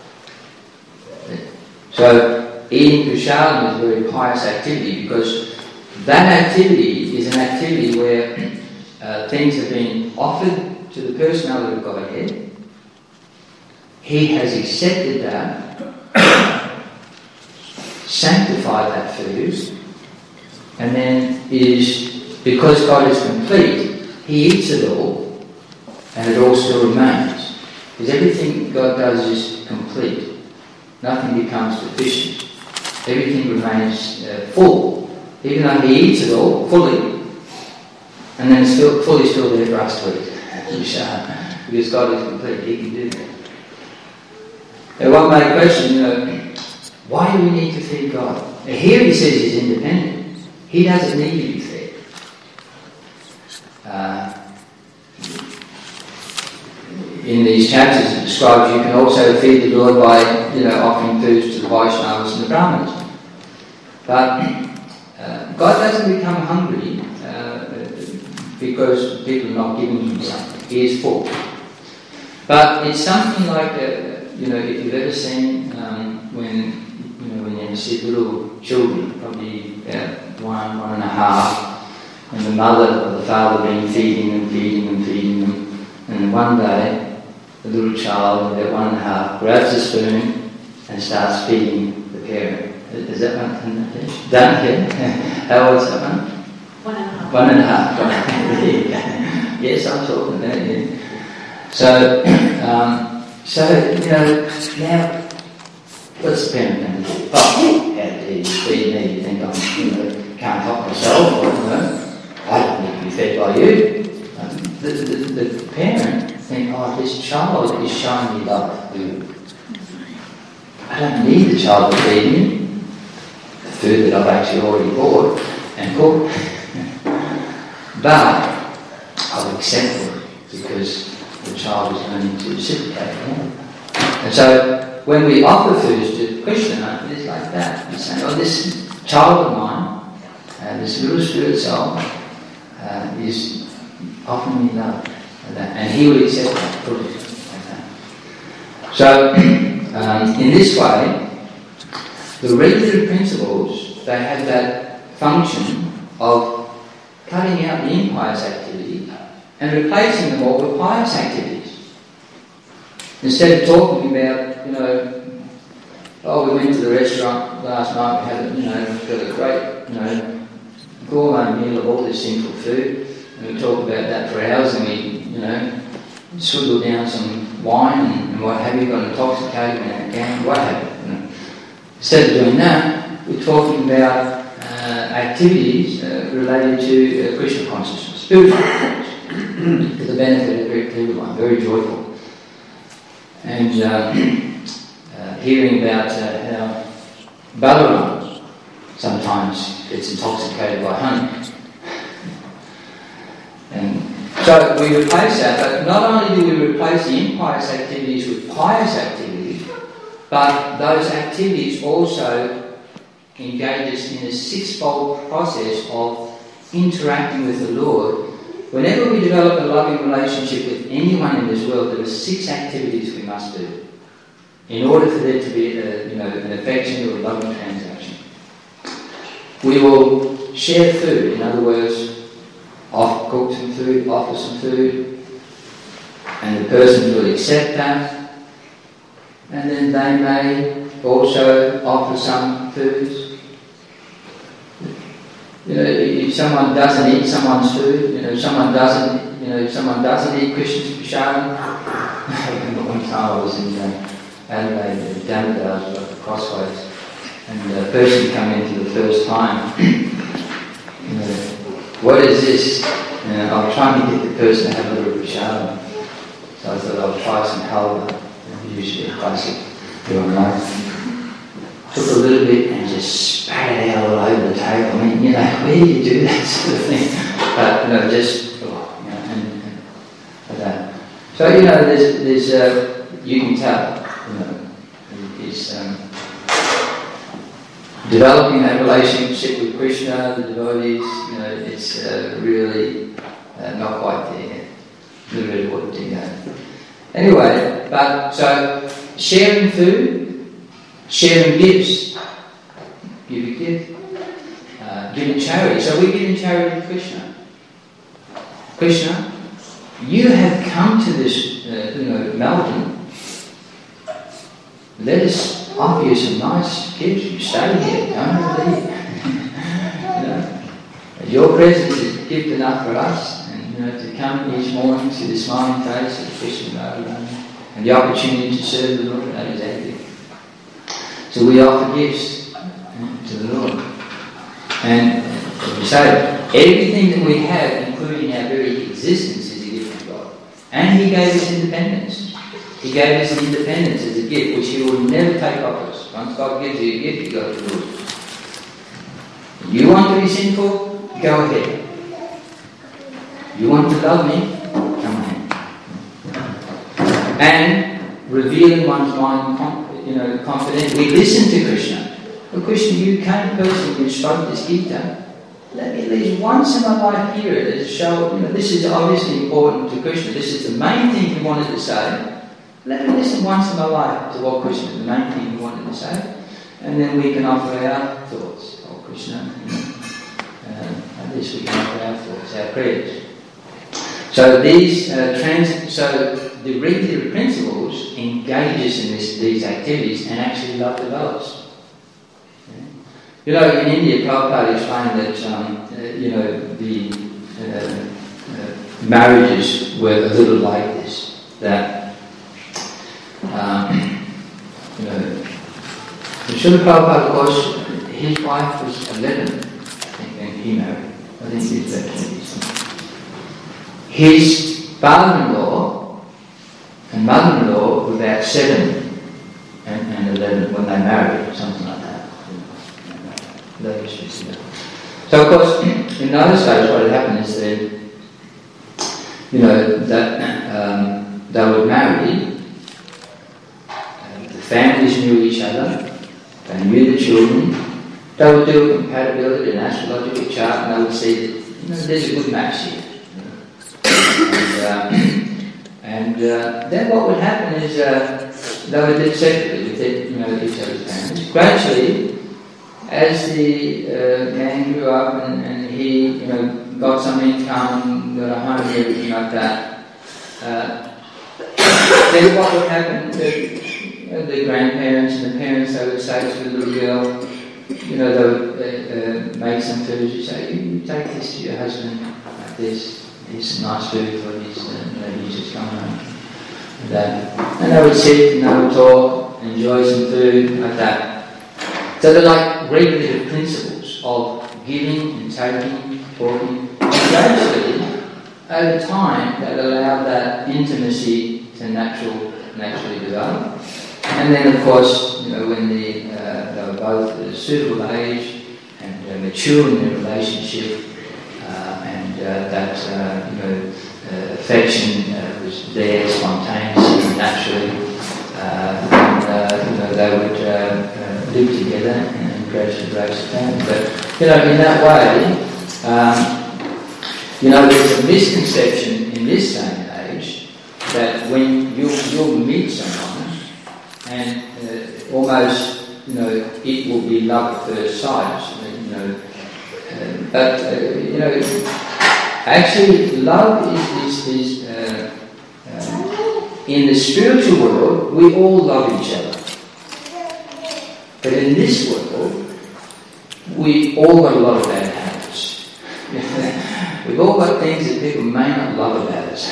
So eating prashadam is a very pious activity because that activity is an activity where uh, things have been offered to the personality of Godhead. He has accepted that, sanctified that food, and then is, because God is complete, He eats it all, and it all still remains. Because everything God does is complete. Nothing becomes deficient. Everything remains uh, full. Even though He eats it all fully, and then it's still, fully still there for us to eat. Because God is complete, He can do that. Now one may question, you know, why do we need to feed God? Now here He says He's independent. He doesn't need to be fed. Uh, in these chapters it describes you can also feed the Lord by, you know, offering foods to the Vaishnavas and the Brahmins. But uh, God doesn't become hungry uh, because people are not giving Him something. He is full. But it's something like, a, you know, if you've ever seen um, when, you know, when you see little children, probably about one, one and a half, and the mother or the father been feeding them, feeding them, feeding them, and one day the little child, about one and a half, grabs a spoon and starts feeding the parent. Is that one? Done here? How old is that one? One and a half. One and a half. Yes, I'm talking about it. Yeah. So, um, so you know, now what's the parent going to do? Oh, how dare you feed me? You think I'm, you know, can't help myself, or you know, I don't need to be fed by you. Um, the, the, the parent think, oh, this child is showing me love. I don't need the child to feed me the food that I've actually already bought and cooked. But I'll accept it because the child is learning to reciprocate. Yeah? And so when we offer foods to Krishna, it's like that. We say, oh, this child of mine, uh, this little spirit soul, uh, is offering me love. And He will accept that fully. Like that. So, um, in this way, the regular principles, they have that function of cutting out the impious activity and replacing them all with pious activities. Instead of talking about, you know, oh, we went to the restaurant last night, we had, you know, got a great, you know, gourmet meal of all this sinful food, and we talk about that for hours, and we, you know, swiggle down some wine and, and what have you, got intoxicated and again, what have you. You know. Instead of doing that, we're talking about uh, activities uh, related to uh, Krishna consciousness, spiritual consciousness, for the benefit of everyone, very joyful. And um, uh, hearing about uh, how Balaram sometimes gets intoxicated by honey. And so we replace that, but not only do we replace the impious activities with pious activities, but those activities also engage us in a sixfold process of interacting with the Lord. Whenever we develop a loving relationship with anyone in this world, there are six activities we must do in order for there to be a, you know, an affection or a loving transaction. We will share food, in other words, Offer, cook some food, offer some food, and the person will accept that, and then they may also offer some foods. You know, if someone doesn't eat someone's food, you know, someone doesn't, you know, if someone doesn't eat Krishna's prashadam. I remember one time I was in uh, Adelaide, down there, I was at the Crossways, and a person came in for the first time. You know, what is this? You know, I'm trying to get the person to have a little prashadam. So I thought I'd try some halva, usually a classic here on life. Took a little bit and just spat it out all over the table. I mean, you know, where do you do that sort of thing? But, you know, just, oh, you know, and, and like that. So, you know, there's, there's uh, you can tell, you know, it's um, developing that relationship with Krishna, the devotees, you know, it's uh, really uh, not quite there yet. A little bit of work to go. Anyway, but so sharing food, sharing gifts, give a gift, uh, giving charity. So we're giving charity to Krishna. Krishna, you have come to this, uh, you know, Melbourne. Let us offer you some nice gifts. You stay here, don't leave. You know, your presence is gift enough for us, and you know, to come each morning to the smiling face of the Krishna Radharani, and the opportunity to serve the Lord, that is our gift. So we offer gifts to the Lord. And as we say, everything that we have, including our very existence, is a gift from God. And He gave us independence. He gave us independence as a gift, which He will never take off us. Once God gives you a gift, you've got to do it. You want to be sinful? Go ahead. You want to love me? Come ahead. And revealing one's mind, you know, confident. We listen to Krishna. Well, Krishna, you came personally and spoke this Gita. Let me at least once in my life hear it as a show. You know, this is obviously important to Krishna. This is the main thing He wanted to say. Let me listen once in my life to what Krishna, the main thing He wanted to say, and then we can offer our thoughts. Oh, Krishna, you know, uh, at least we can offer our thoughts, our prayers. So these uh, trans, so the regular principles engage us in this, these activities, and actually love develops. Yeah. You know, in India, Prabhupada explained that um, uh, you know the uh, uh, marriages were a little like this. That Um, you know, Srila Prabhupada, of course, his wife was eleven, I think, when he married. I think he was about twenty something. His father-in-law and mother-in-law were about seven and, and eleven when they married, something like that. So, of course, in those days, what had happened is that, you know, that um, they were married. Families knew each other, they knew the children, they would do a compatibility, an astrological chart, and they would see that, you know, there's a good match here. And, uh, and uh, then what would happen is uh, they would live separately with their, you know, each other's families. Gradually, as the uh, man grew up and, and he, you know, got some income, got a home and everything like that, uh, then what would happen? The, the grandparents and the parents, they would say to the little girl, you know, they would uh, uh, make some food. You say, you, you take this to your husband, like this. Here's some nice food for his, uh, maybe he's just coming home. And, uh, and they would sit and they would talk, enjoy some food, like that. So they're like regulative principles of giving and taking, talking. And gradually, over time, that allowed that intimacy to natural, naturally develop. And then, of course, you know, when the, uh, they were both at a suitable age and uh, mature in their relationship, uh, and uh, that uh, you know uh, affection uh, was there spontaneously, naturally, uh, and uh, you know they would uh, uh, live together and gradually raise a family. But you know, in that way, um, you know, there's a misconception in this day and age that when you you'll meet someone. And uh, almost, you know, it will be love at first sight, you know. Uh, but, uh, you know, actually love is, is, is uh, uh, in the spiritual world, we all love each other. But in this world, we all got a lot of bad habits. We've all got things that people may not love about us.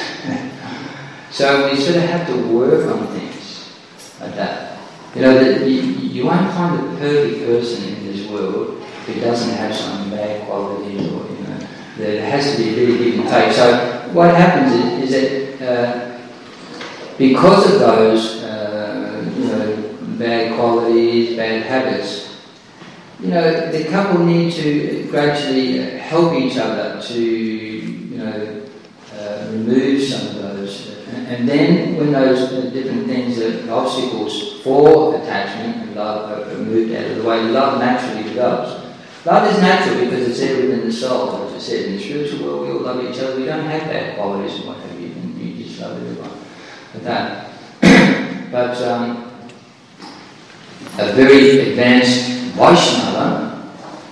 So we sort of have to work on things. Like that. You know, that you, you won't find the perfect person in this world who doesn't have some bad qualities, or, you know, there has to be a really give and take. So what happens is, is that uh, because of those uh, you know, bad qualities, bad habits, you know, the couple need to gradually help each other to, you know, uh, remove some of those. And then when those different things are obstacles for attachment and love are removed out of the way, love naturally develops. Love is natural because it's there within the soul. As I said, in the spiritual world we all love each other. We don't have bad qualities and what have you. You just love everyone like that. But um, a very advanced Vaishnava,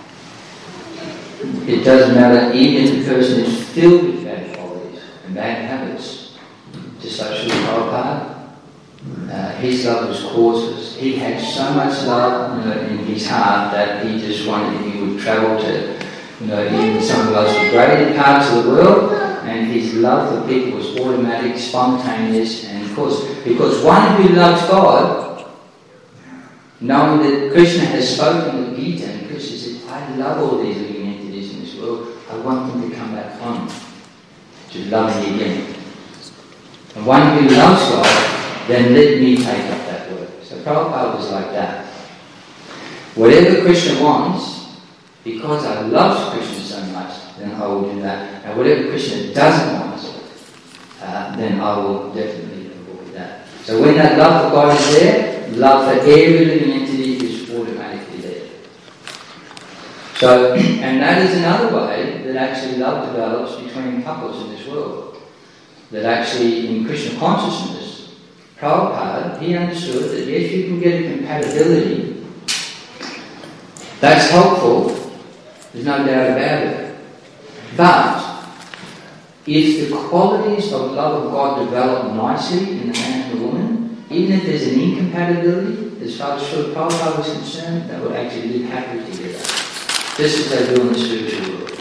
it doesn't matter even if the person is filled with bad qualities and bad habits. Just like Srila Prabhupada, uh, his love was causeless. He had so much love, you know, in his heart that he just wanted, he would travel to, you know, even some of the most degraded parts of the world, and his love for people was automatic, spontaneous, and of course, because one who loves God, knowing that Krishna has spoken the Gita, and Krishna said, I love all these living entities in this world, I want them to come back home, to love me again. And one who loves God, then let me take up that work. So Prabhupada was like that. Whatever Krishna wants, because I love Krishna so much, then I will do that. And whatever Krishna doesn't want, uh, then I will definitely avoid that. So when that love for God is there, love for every living entity is automatically there. So, and that is another way that actually love develops between couples in this world. That actually in Krishna consciousness, Prabhupada, he understood that yes, you can get a compatibility. That's helpful, there's no doubt about it. But if the qualities of love of God develop nicely in the man and the woman, even if there's an incompatibility, as far as Srila Prabhupada was concerned, they would actually live happily together. Just as they do in the spiritual world.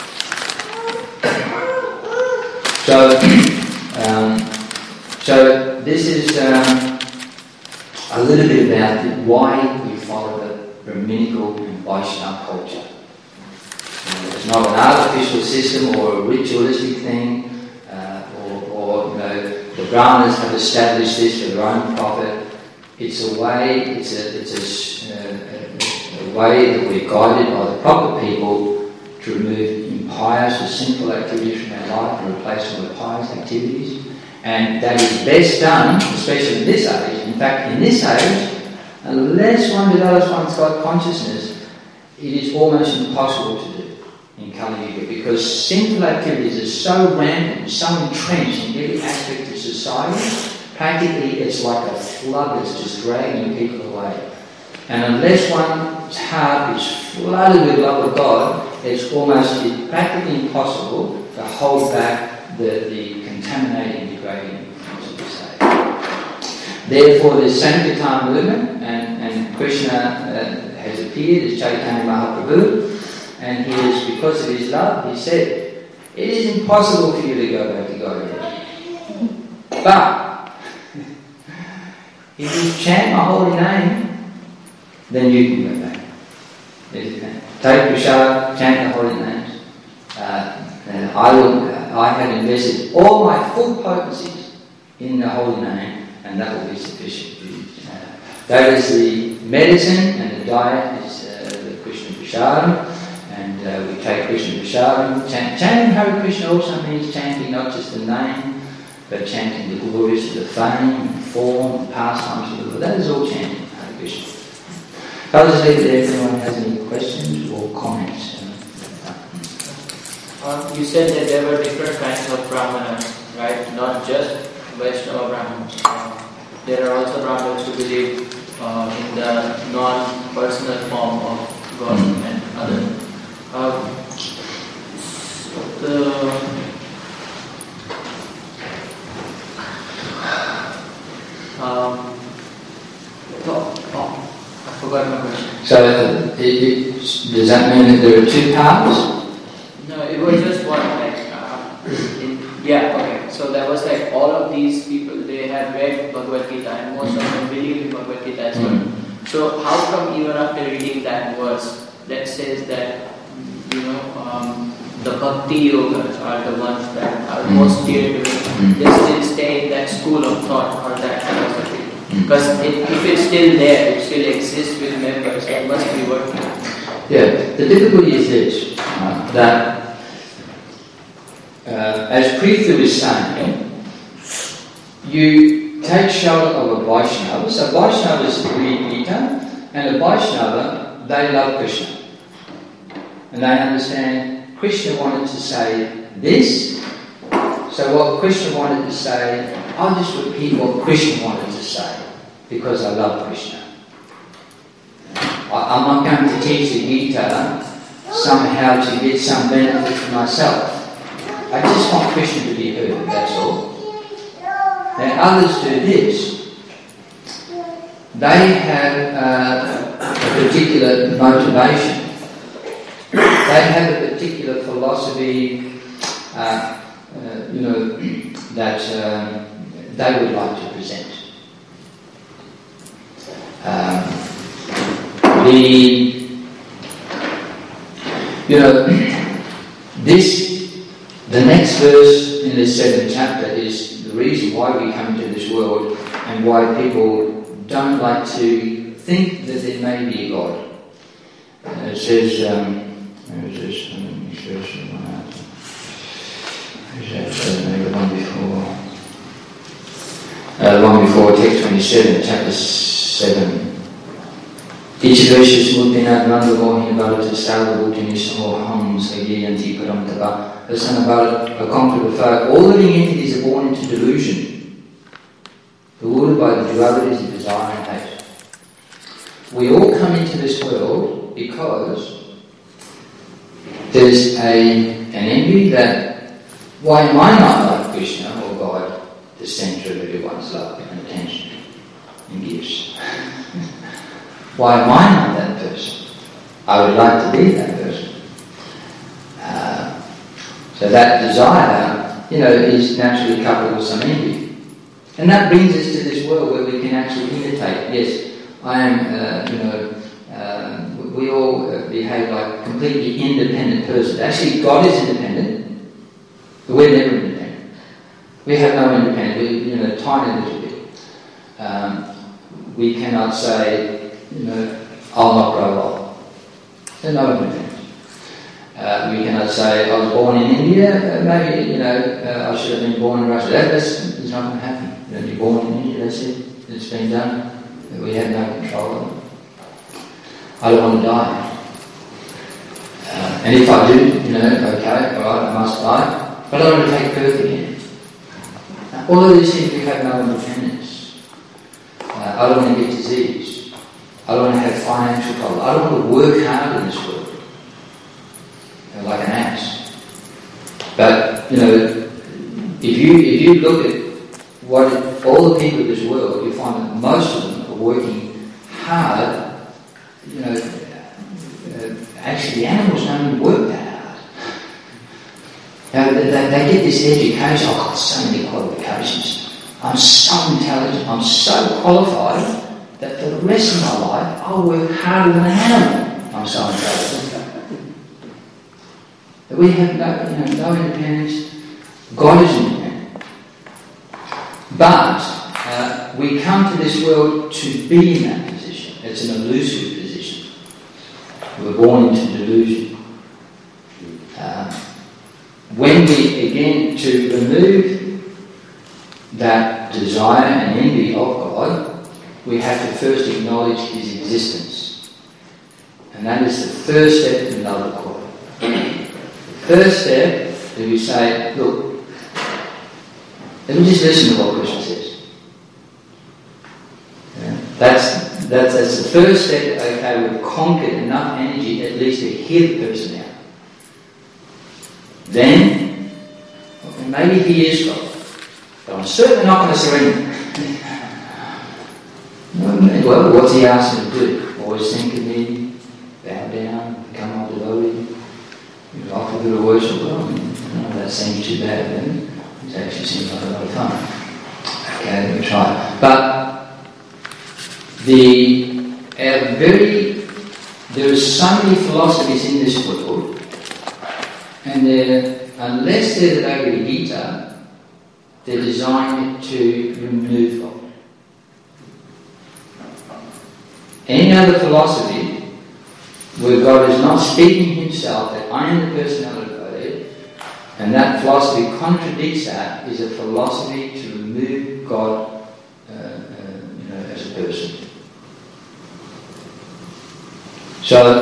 So, um, so this is um, a little bit about the, why we follow the Brahminical and Vaishnava culture. You know, it's not an artificial system or a ritualistic thing, uh, or, or you know, the Brahmanas have established this for their own profit. It's a way, it's a, it's a, uh, a, a way that we're guided by the proper people to remove impious or sinful activities from our life and replace them with pious activities. And that is best done, especially in this age. In fact, in this age, unless one develops one's God consciousness, it is almost impossible to do in Kali Yuga, because sinful activities are so rampant, so entrenched in every aspect of society, practically it's like a flood that's just dragging people away. And unless one's heart is flooded with love of God, it's almost it's practically impossible to hold back the, the contaminating, degrading influence of the state. Therefore, the Sankirtan movement, and, and Krishna uh, has appeared as Chaitanya Mahaprabhu, and he is, because of his love, he said, it is impossible for you to go back to Godhead. But if you chant my holy name, then you can go back. Take prasad, chant the holy names. Uh, and I will. Uh, I have invested all my full potencies in the holy name, and that will be sufficient for you. Uh, that is the medicine, and the diet is uh, the Krishna prasadam, and uh, we take Krishna prasadam. Chant, chanting Hare Krishna also means chanting not just the name, but chanting the glories of the fame, form, pastimes of the Lord. That is all chanting Hare Krishna. I'll just leave it there if anyone has any questions or comments. Uh, you said that there were different kinds of brahmanas, right? Not just Vaishnava brahmanas. Uh, there are also brahmanas who believe uh, in the non-personal form of God mm-hmm. and others. Uh, the um, oh, oh. I forgot my question. So, uh, it, it, does that mean that there are two parts? No, it was just one. Like, uh, in, yeah, okay. So there was like all of these people. They had read Bhagavad Gita, and most of them believe in Bhagavad Gita as well. Mm. So how come even after reading that verse that says that you know um, the bhakti yogas are the ones that are mm. most dear to me, mm. they still stay in that that school of thought or that philosophy. Because it, if it's still there, it still exists with members, it must be working. Yeah, the difficulty is this, uh, that uh, as Prithu is saying, you take shelter of a Vaishnava. So Vaishnavas read Gita, and a Vaishnava, they love Krishna. And they understand Krishna wanted to say this, so what Krishna wanted to say, I'll just repeat what Krishna wanted to say, because I love Krishna. I'm not going to teach the Gita somehow to get some benefit for myself. I just want Krishna to be heard, that's all. And others do this. They have uh, a particular motivation. They have a particular philosophy, uh, uh, you know, that um, they would like to present. Um, the, you know, this, the next verse in this seventh chapter is the reason why we come into this world and why people don't like to think that there may be a God. Uh, it says, um, where is this? The one before. Uh, the one before, text twenty-seven, chapter seven. Ichidosha Smutina Nanda Mohin Bharata Sarvabhutinis Oham Sagiyanti Paramtava. The son of Bharata, a conqueror of folk, all living entities are born into delusion, ruled by the dualities of desire and hate. We all come into this world because there's a an envy that why am I not like Krishna or God, the centre of everyone's love and attention and gifts? Why am I not that person? I would like to be that person. Uh, so that desire, you know, is naturally coupled with some envy. And that brings us to this world where we can actually imitate. Yes, I am, uh, you know, uh, we all uh, behave like a completely independent person. Actually, God is independent, but we're never independent. We have no independence. We, you know, tiny little bit. Um, we cannot say, you know, I'll not grow old. There's no independence. Uh, we cannot say, I was born in India, uh, maybe, you know, uh, I should have been born in Russia. That, that's it's not going to happen. You know, you're born in India, that's it. It's been done. We have no control of it. I don't want to die. Uh, and if I do, you know, okay, alright, I must die. But I don't want to take birth again. Now, all of these things we have no independence. Uh, I don't want to get disease. I don't want to have financial problems. I don't want to work hard in this world. You know, like an ass. But, you know, if you if you look at what it, all the people of this world, you find that most of them are working hard. You know, uh, actually the animals don't even work that hard. Now, they, they get this education. I've got so many qualifications. I'm so intelligent. I'm so qualified that for the rest of my life I'll work harder than an animal. I'm so intelligent. But we have no, you know, no independence. God is independent. But uh, we come to this world to be in that position. It's an illusory position. We're born into delusion. Uh, when we, again, to remove that desire and envy of God, we have to first acknowledge His existence. And that is the first step in love of God. The first step is we say, look, let me just listen to what Krishna says. Yeah. That's That's, that's the first step. Okay, we've conquered enough energy at least to hear the person out. Then, okay, maybe he is God, but I'm certainly not going to surrender. Well, what's he asking to do? Always think of me, bow down, become my devotee, you know, offer a bit of worship. Well, you know, that seems too bad, then. It actually seems like a lot of fun. Okay, let me try. But The uh, very there are so many philosophies in this world, and unless they're the Bhagavad Gita, They're designed to remove God. Any other philosophy where God is not speaking himself, that I am the personality of Godhead, and that philosophy contradicts that, is a philosophy to remove God uh, uh, you know, as a person. So,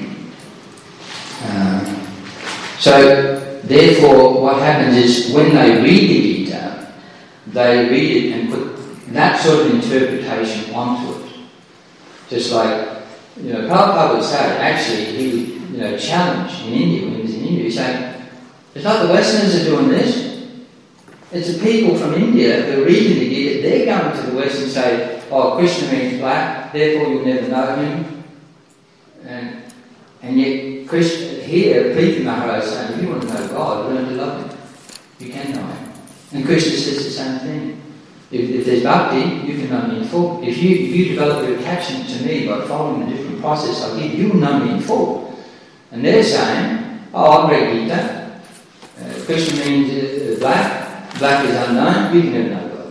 uh, so therefore, what happens is when they read the Gita, they read it and put that sort of interpretation onto it. Just like, you know, Prabhupada would say, actually, he would, you know, challenge in India, when he was in India, he'd say, it's like the Westerners are doing this. It's the people from India who are reading the Gita, they're going to the West and say, oh, Krishna means black, therefore you'll never know him. And, and yet, Krishna, here, Preeti Maharaj is saying, if you want to know God, learn to love him. You can know him. And Krishna says the same thing. If, if there's bhakti, you can know me in full. If you, if you develop your attachment to me by following the different process I give, you will know me in full. And they're saying, oh, I've read Gita. Uh, Krishna means uh, black. Black is unknown. You can never know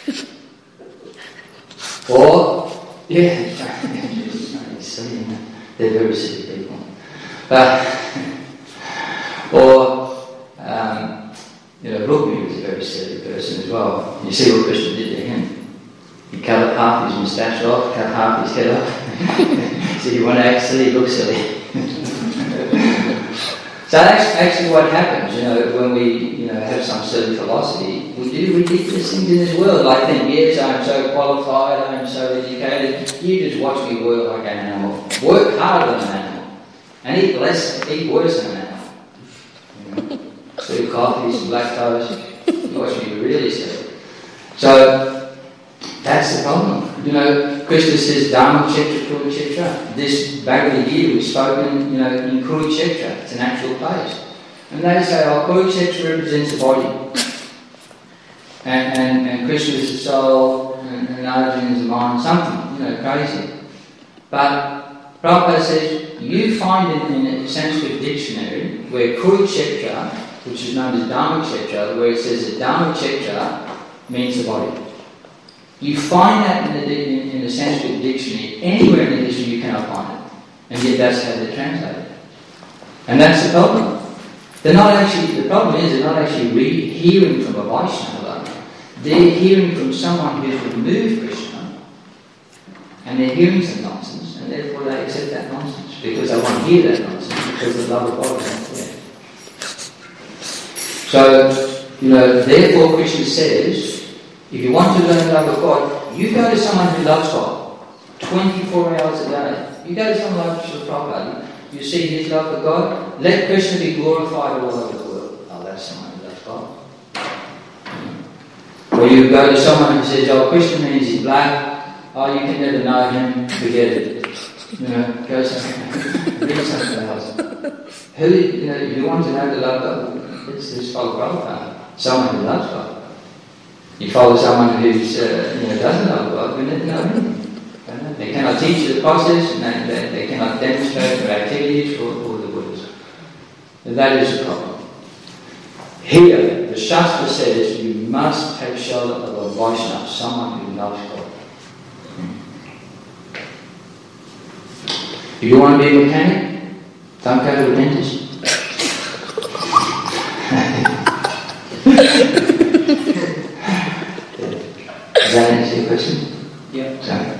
God. Or, yeah, they're very silly people. But, or, um, you know, Rukmini was a very silly person as well. You see what Krishna did to him. He cut half his moustache off, cut half his head off. So you want to act silly, look silly. So that's actually what happens, you know, when we, you know, have some silly philosophy. We do ridiculous things in this world. I think, yes, I'm so qualified, I'm so educated. You just watch me work like an animal. Work harder than an animal. And eat less, eat worse than an animal. You know? Sweet coffee, some lactose. You watch me really silly. So, that's the problem. You know, Krishna says, Dharma Kshetra Kurukshetra. This Bhagavad Gita was spoken, you know, in Kurukshetra. It's an actual place. And they say, oh, Kurukshetra represents the body. And, and, and Krishna is the soul, and, and Arjuna is the mind, something, you know, crazy. But Prabhupada says, you find it in a Sanskrit dictionary where Kurukshetra, which is known as Dharma Kshetra, where it says that Dharma Kshetra means the body. You find that in the, in, in the Sanskrit dictionary, anywhere in the dictionary you cannot find it. And yet that's how they translate it. And that's the problem. They're not actually, the problem is they're not actually re- hearing from a Vaishnava. They're hearing from someone who's removed Krishna. And they're hearing some nonsense, and therefore they accept that nonsense. Because they want to hear that nonsense, because the love of God is not there. So, you know, therefore Krishna says, if you want to learn the love of God, you go to someone who loves God twenty-four hours a day. You go to someone like Srila Prabhupada, you see his love for God, let Krishna be glorified all over the world. Oh, that's someone who loves God. Or you go to someone who says, oh, Krishna means he's black, oh, you can never know him, forget it. You know, go somewhere, read something else. Who, you know, if you want to know the love of God, it's this follow Prabhupada, someone who loves God. You follow someone who uh, you know, doesn't love God, we never know him. They cannot teach you the process, and they, they, they cannot demonstrate their activities or, or the words. And that is the problem. Here, the Shastra says you must take shelter of a Vaishnava, someone who loves God. If you want to be a mechanic, don't go to a dentist. Does that answer your question? Yeah. So,